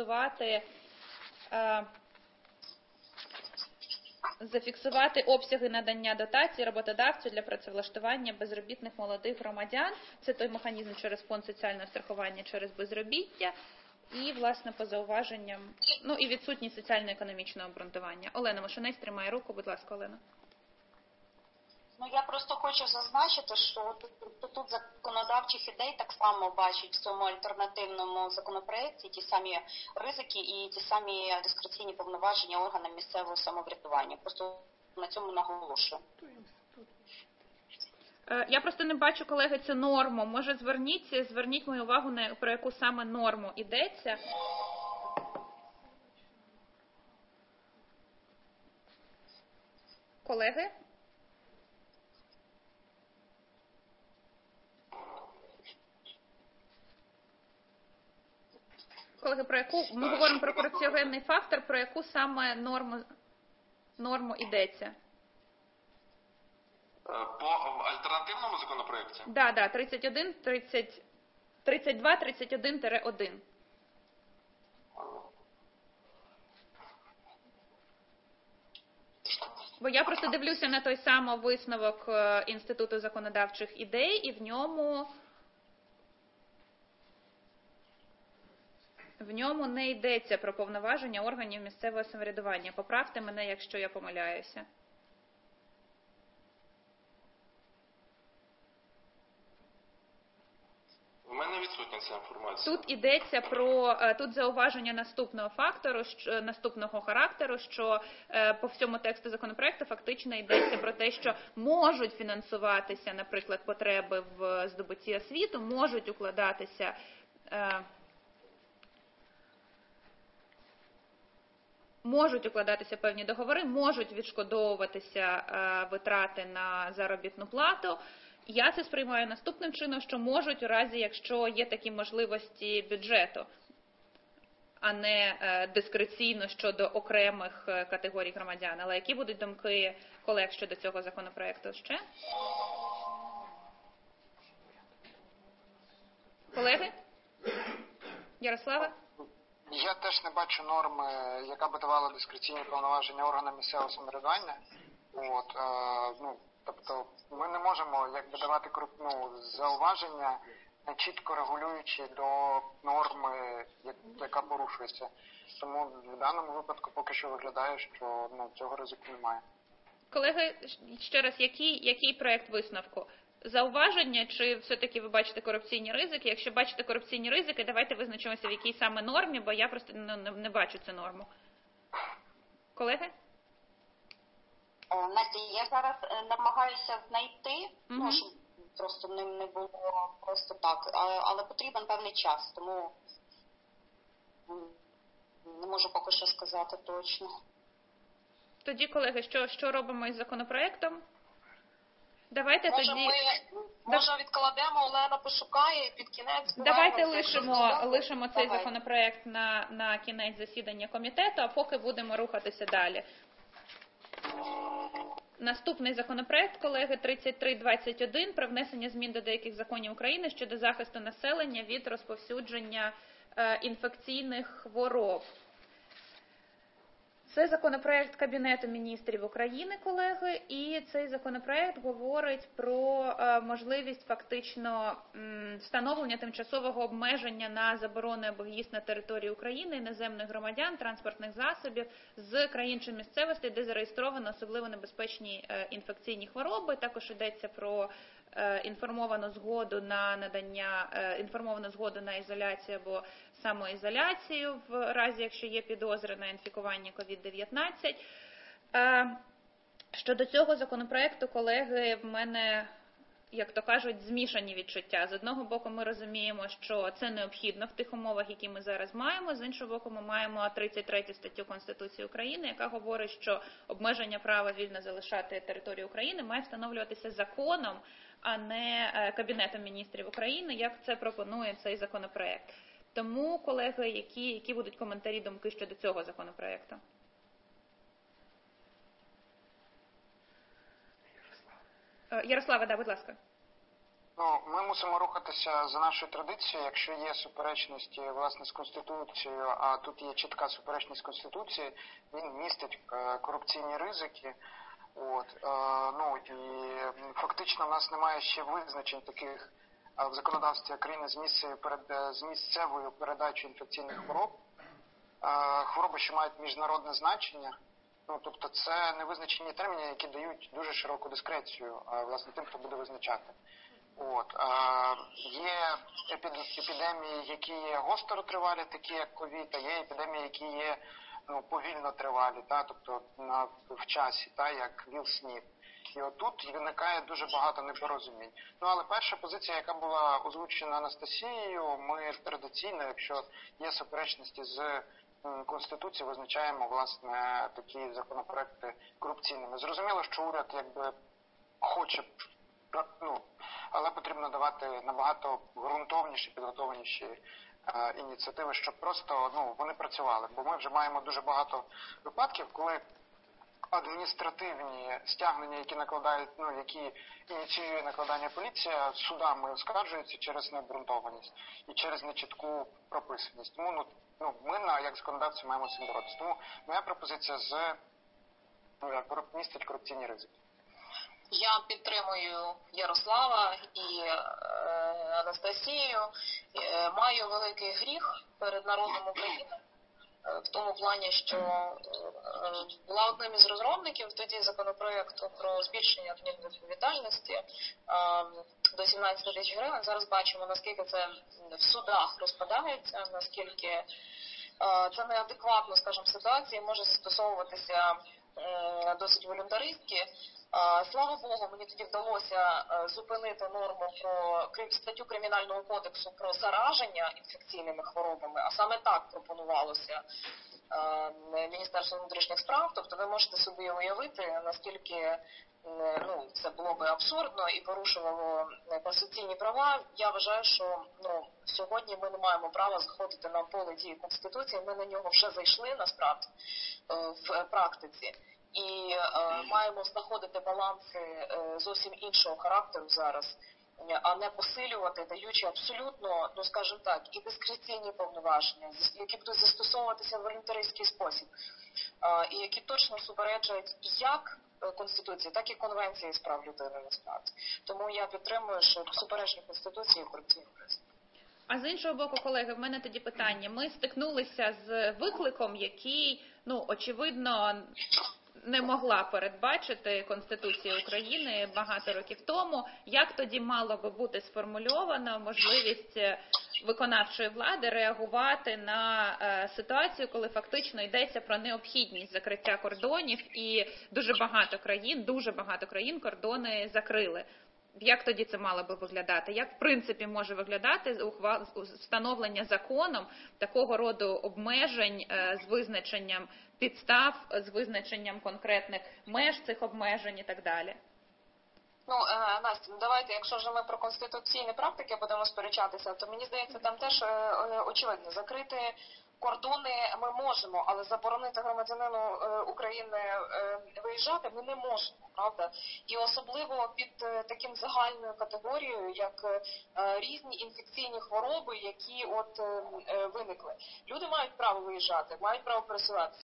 зафіксувати обсяги надання дотацій роботодавцю для працевлаштування безробітних молодих громадян. Це той механізм через фонд соціального страхування через безробіття. І, власне, по зауваженням, і відсутність соціально-економічного обґрунтування. Олена Мошенець тримає руку. Будь ласка, Олена. Я просто хочу зазначити, що тут законодавчих ідей так само бачать в цьому альтернативному законопроекті ті самі ризики і ті самі дискреційні повноваження органам місцевого самоврядування. Просто на цьому наголошую. Я просто не бачу, колеги, цю норму. Може, зверніть мою увагу, про яку саме норму йдеться. Колеги? Колеги, про яку ми говоримо про корупціогенний фактор, про яку саме норму йдеться? По альтернативному законопроекті? Да, 32-31-1. Бо я просто дивлюся на той самий висновок Інституту законодавчих ідей, і в ньому не йдеться про повноваження органів місцевого самоврядування. Поправте мене, якщо я помиляюся. У мене відсутня ця інформація. Тут йдеться тут зауваження наступного характеру, що по всьому тексту законопроекту фактично йдеться про те, що можуть фінансуватися, наприклад, потреби в здобутті освіти, можуть укладатися певні договори, можуть відшкодовуватися витрати на заробітну плату. Я це сприймаю наступним чином, що можуть у разі, якщо є такі можливості бюджету, а не дискреційно щодо окремих категорій громадян. Але які будуть думки колег щодо цього законопроекту ще? Колеги? Ярославе? Я теж не бачу норми, яка би давала дискреційні повноваження органам місцевого самоврядування. Тобто ми не можемо давати зауваження, не чітко регулюючи до норми, яка порушується. Тому в даному випадку поки що виглядає, що цього ризику немає. Колеги, ще раз, який проект висновку? Зауваження, чи все-таки ви бачите корупційні ризики? Якщо бачите корупційні ризики, давайте визначимося, в якій саме нормі, бо я просто не бачу цю норму. Колеги? Настя, я зараз намагаюся знайти, щоб просто не було просто так, але потрібен певний час, тому не можу поки що сказати точно. Тоді, колеги, що робимо із законопроектом? Давайте Може відкладемо, Олена пошукає і під кінець... Давайте лишимо цей законопроект на кінець засідання комітету, а поки будемо рухатися далі. Наступний законопроект, колеги, 3321 про внесення змін до деяких законів України щодо захисту населення від розповсюдження інфекційних хвороб. Це законопроект Кабінету міністрів України, колеги, і цей законопроект говорить про можливість фактично встановлення тимчасового обмеження на заборону або в'їзд на територію України іноземних громадян, транспортних засобів з країн чи місцевостей, де зареєстровано особливо небезпечні інфекційні хвороби. Також йдеться про інформовану згоду на ізоляцію або самоізоляцію в разі, якщо є підозри на інфікування COVID-19. Щодо цього законопроекту, колеги, в мене, як то кажуть, змішані відчуття. З одного боку, ми розуміємо, що це необхідно в тих умовах, які ми зараз маємо. З іншого боку, ми маємо 33 статтю Конституції України, яка говорить, що обмеження права вільно залишати територію України має встановлюватися законом, а не Кабінетом міністрів України, як це пропонує цей законопроект. Тому, колеги, які будуть коментарі, думки щодо цього законопроекту? Ярослава, будь ласка. Ми мусимо рухатися за нашою традицією, якщо є суперечності, власне, з Конституцією, а тут є чітка суперечність з Конституцією, він містить корупційні ризики. І фактично в нас немає ще визначень таких в законодавстві країни з місцевою передачею інфекційних хвороб. Хвороби, що мають міжнародне значення. Тобто це невизначені терміни, які дають дуже широку дискрецію, власне, тим, хто буде визначати. Є епідемії, які є гостротривалі, такі як ковід, а є епідемії, які є повільно тривалі, тобто в часі, як ВІЛ-СНІД. І отут виникає дуже багато непорозумінь. Але перша позиція, яка була озвучена Анастасією, ми традиційно, якщо є суперечності з Конституцією, визначаємо, власне, такі законопроекти корупційними. Зрозуміло, що уряд хоче, але потрібно давати набагато ґрунтовніші, підготовленіші ініціативи, щоб просто вони працювали. Бо ми вже маємо дуже багато випадків, коли адміністративні стягнення, які ініціює накладання поліція, судами оскаржуються через необґрунтованість і через нечітку прописаність. Тому ми, як законодавці, маємо з цим боротися. Тому моя пропозиція містить корупційні ризики. Я підтримую Ярослава і Анастасію. Маю великий гріх перед народом України в тому плані, що була одним із розробників тоді законопроекту про збільшення адмінвідповідальності до 17 тисяч гривень. Зараз бачимо, наскільки це в судах розпадається, наскільки це неадекватно, скажімо, ситуації може застосовуватися досить волюнтаристськи. Слава Богу, мені тоді вдалося зупинити норму про статтю Кримінального кодексу про зараження інфекційними хворобами, а саме так пропонувалося Міністерством внутрішніх справ. Тобто ви можете собі уявити, наскільки це було би абсурдно і порушувало конституційні права. Я вважаю, що сьогодні ми не маємо права заходити на поле дії Конституції, ми на нього вже зайшли, насправді, в практиці. І маємо знаходити баланси зовсім іншого характеру зараз, а не посилювати, даючи абсолютно, скажімо так, і дискреційні повноваження, які будуть застосовуватися в волюнтаристський спосіб, і які точно суперечать як Конституції, так і Конвенції з прав людини насправді. Тому я підтримую, що суперечні Конституції корупційні ризики. А з іншого боку, колеги, в мене тоді питання. Ми стикнулися з викликом, який, очевидно, не могла передбачити Конституція України багато років тому. Як тоді мало би бути сформульована можливість виконавчої влади реагувати на ситуацію, коли фактично йдеться про необхідність закриття кордонів, і дуже багато країн кордони закрили? Як тоді це мало би виглядати? Як в принципі може виглядати встановлення законом такого роду обмежень з визначенням підстав, з визначенням конкретних меж цих обмежень і так далі? Настя, давайте, якщо вже ми про конституційні практики будемо сперечатися, то мені здається, там теж очевидно, закрити кордони ми можемо, але заборонити громадянину України виїжджати ми не можемо, правда? І особливо під таким загальною категорією, як різні інфекційні хвороби, які виникли. Люди мають право виїжджати, мають право пересуватися.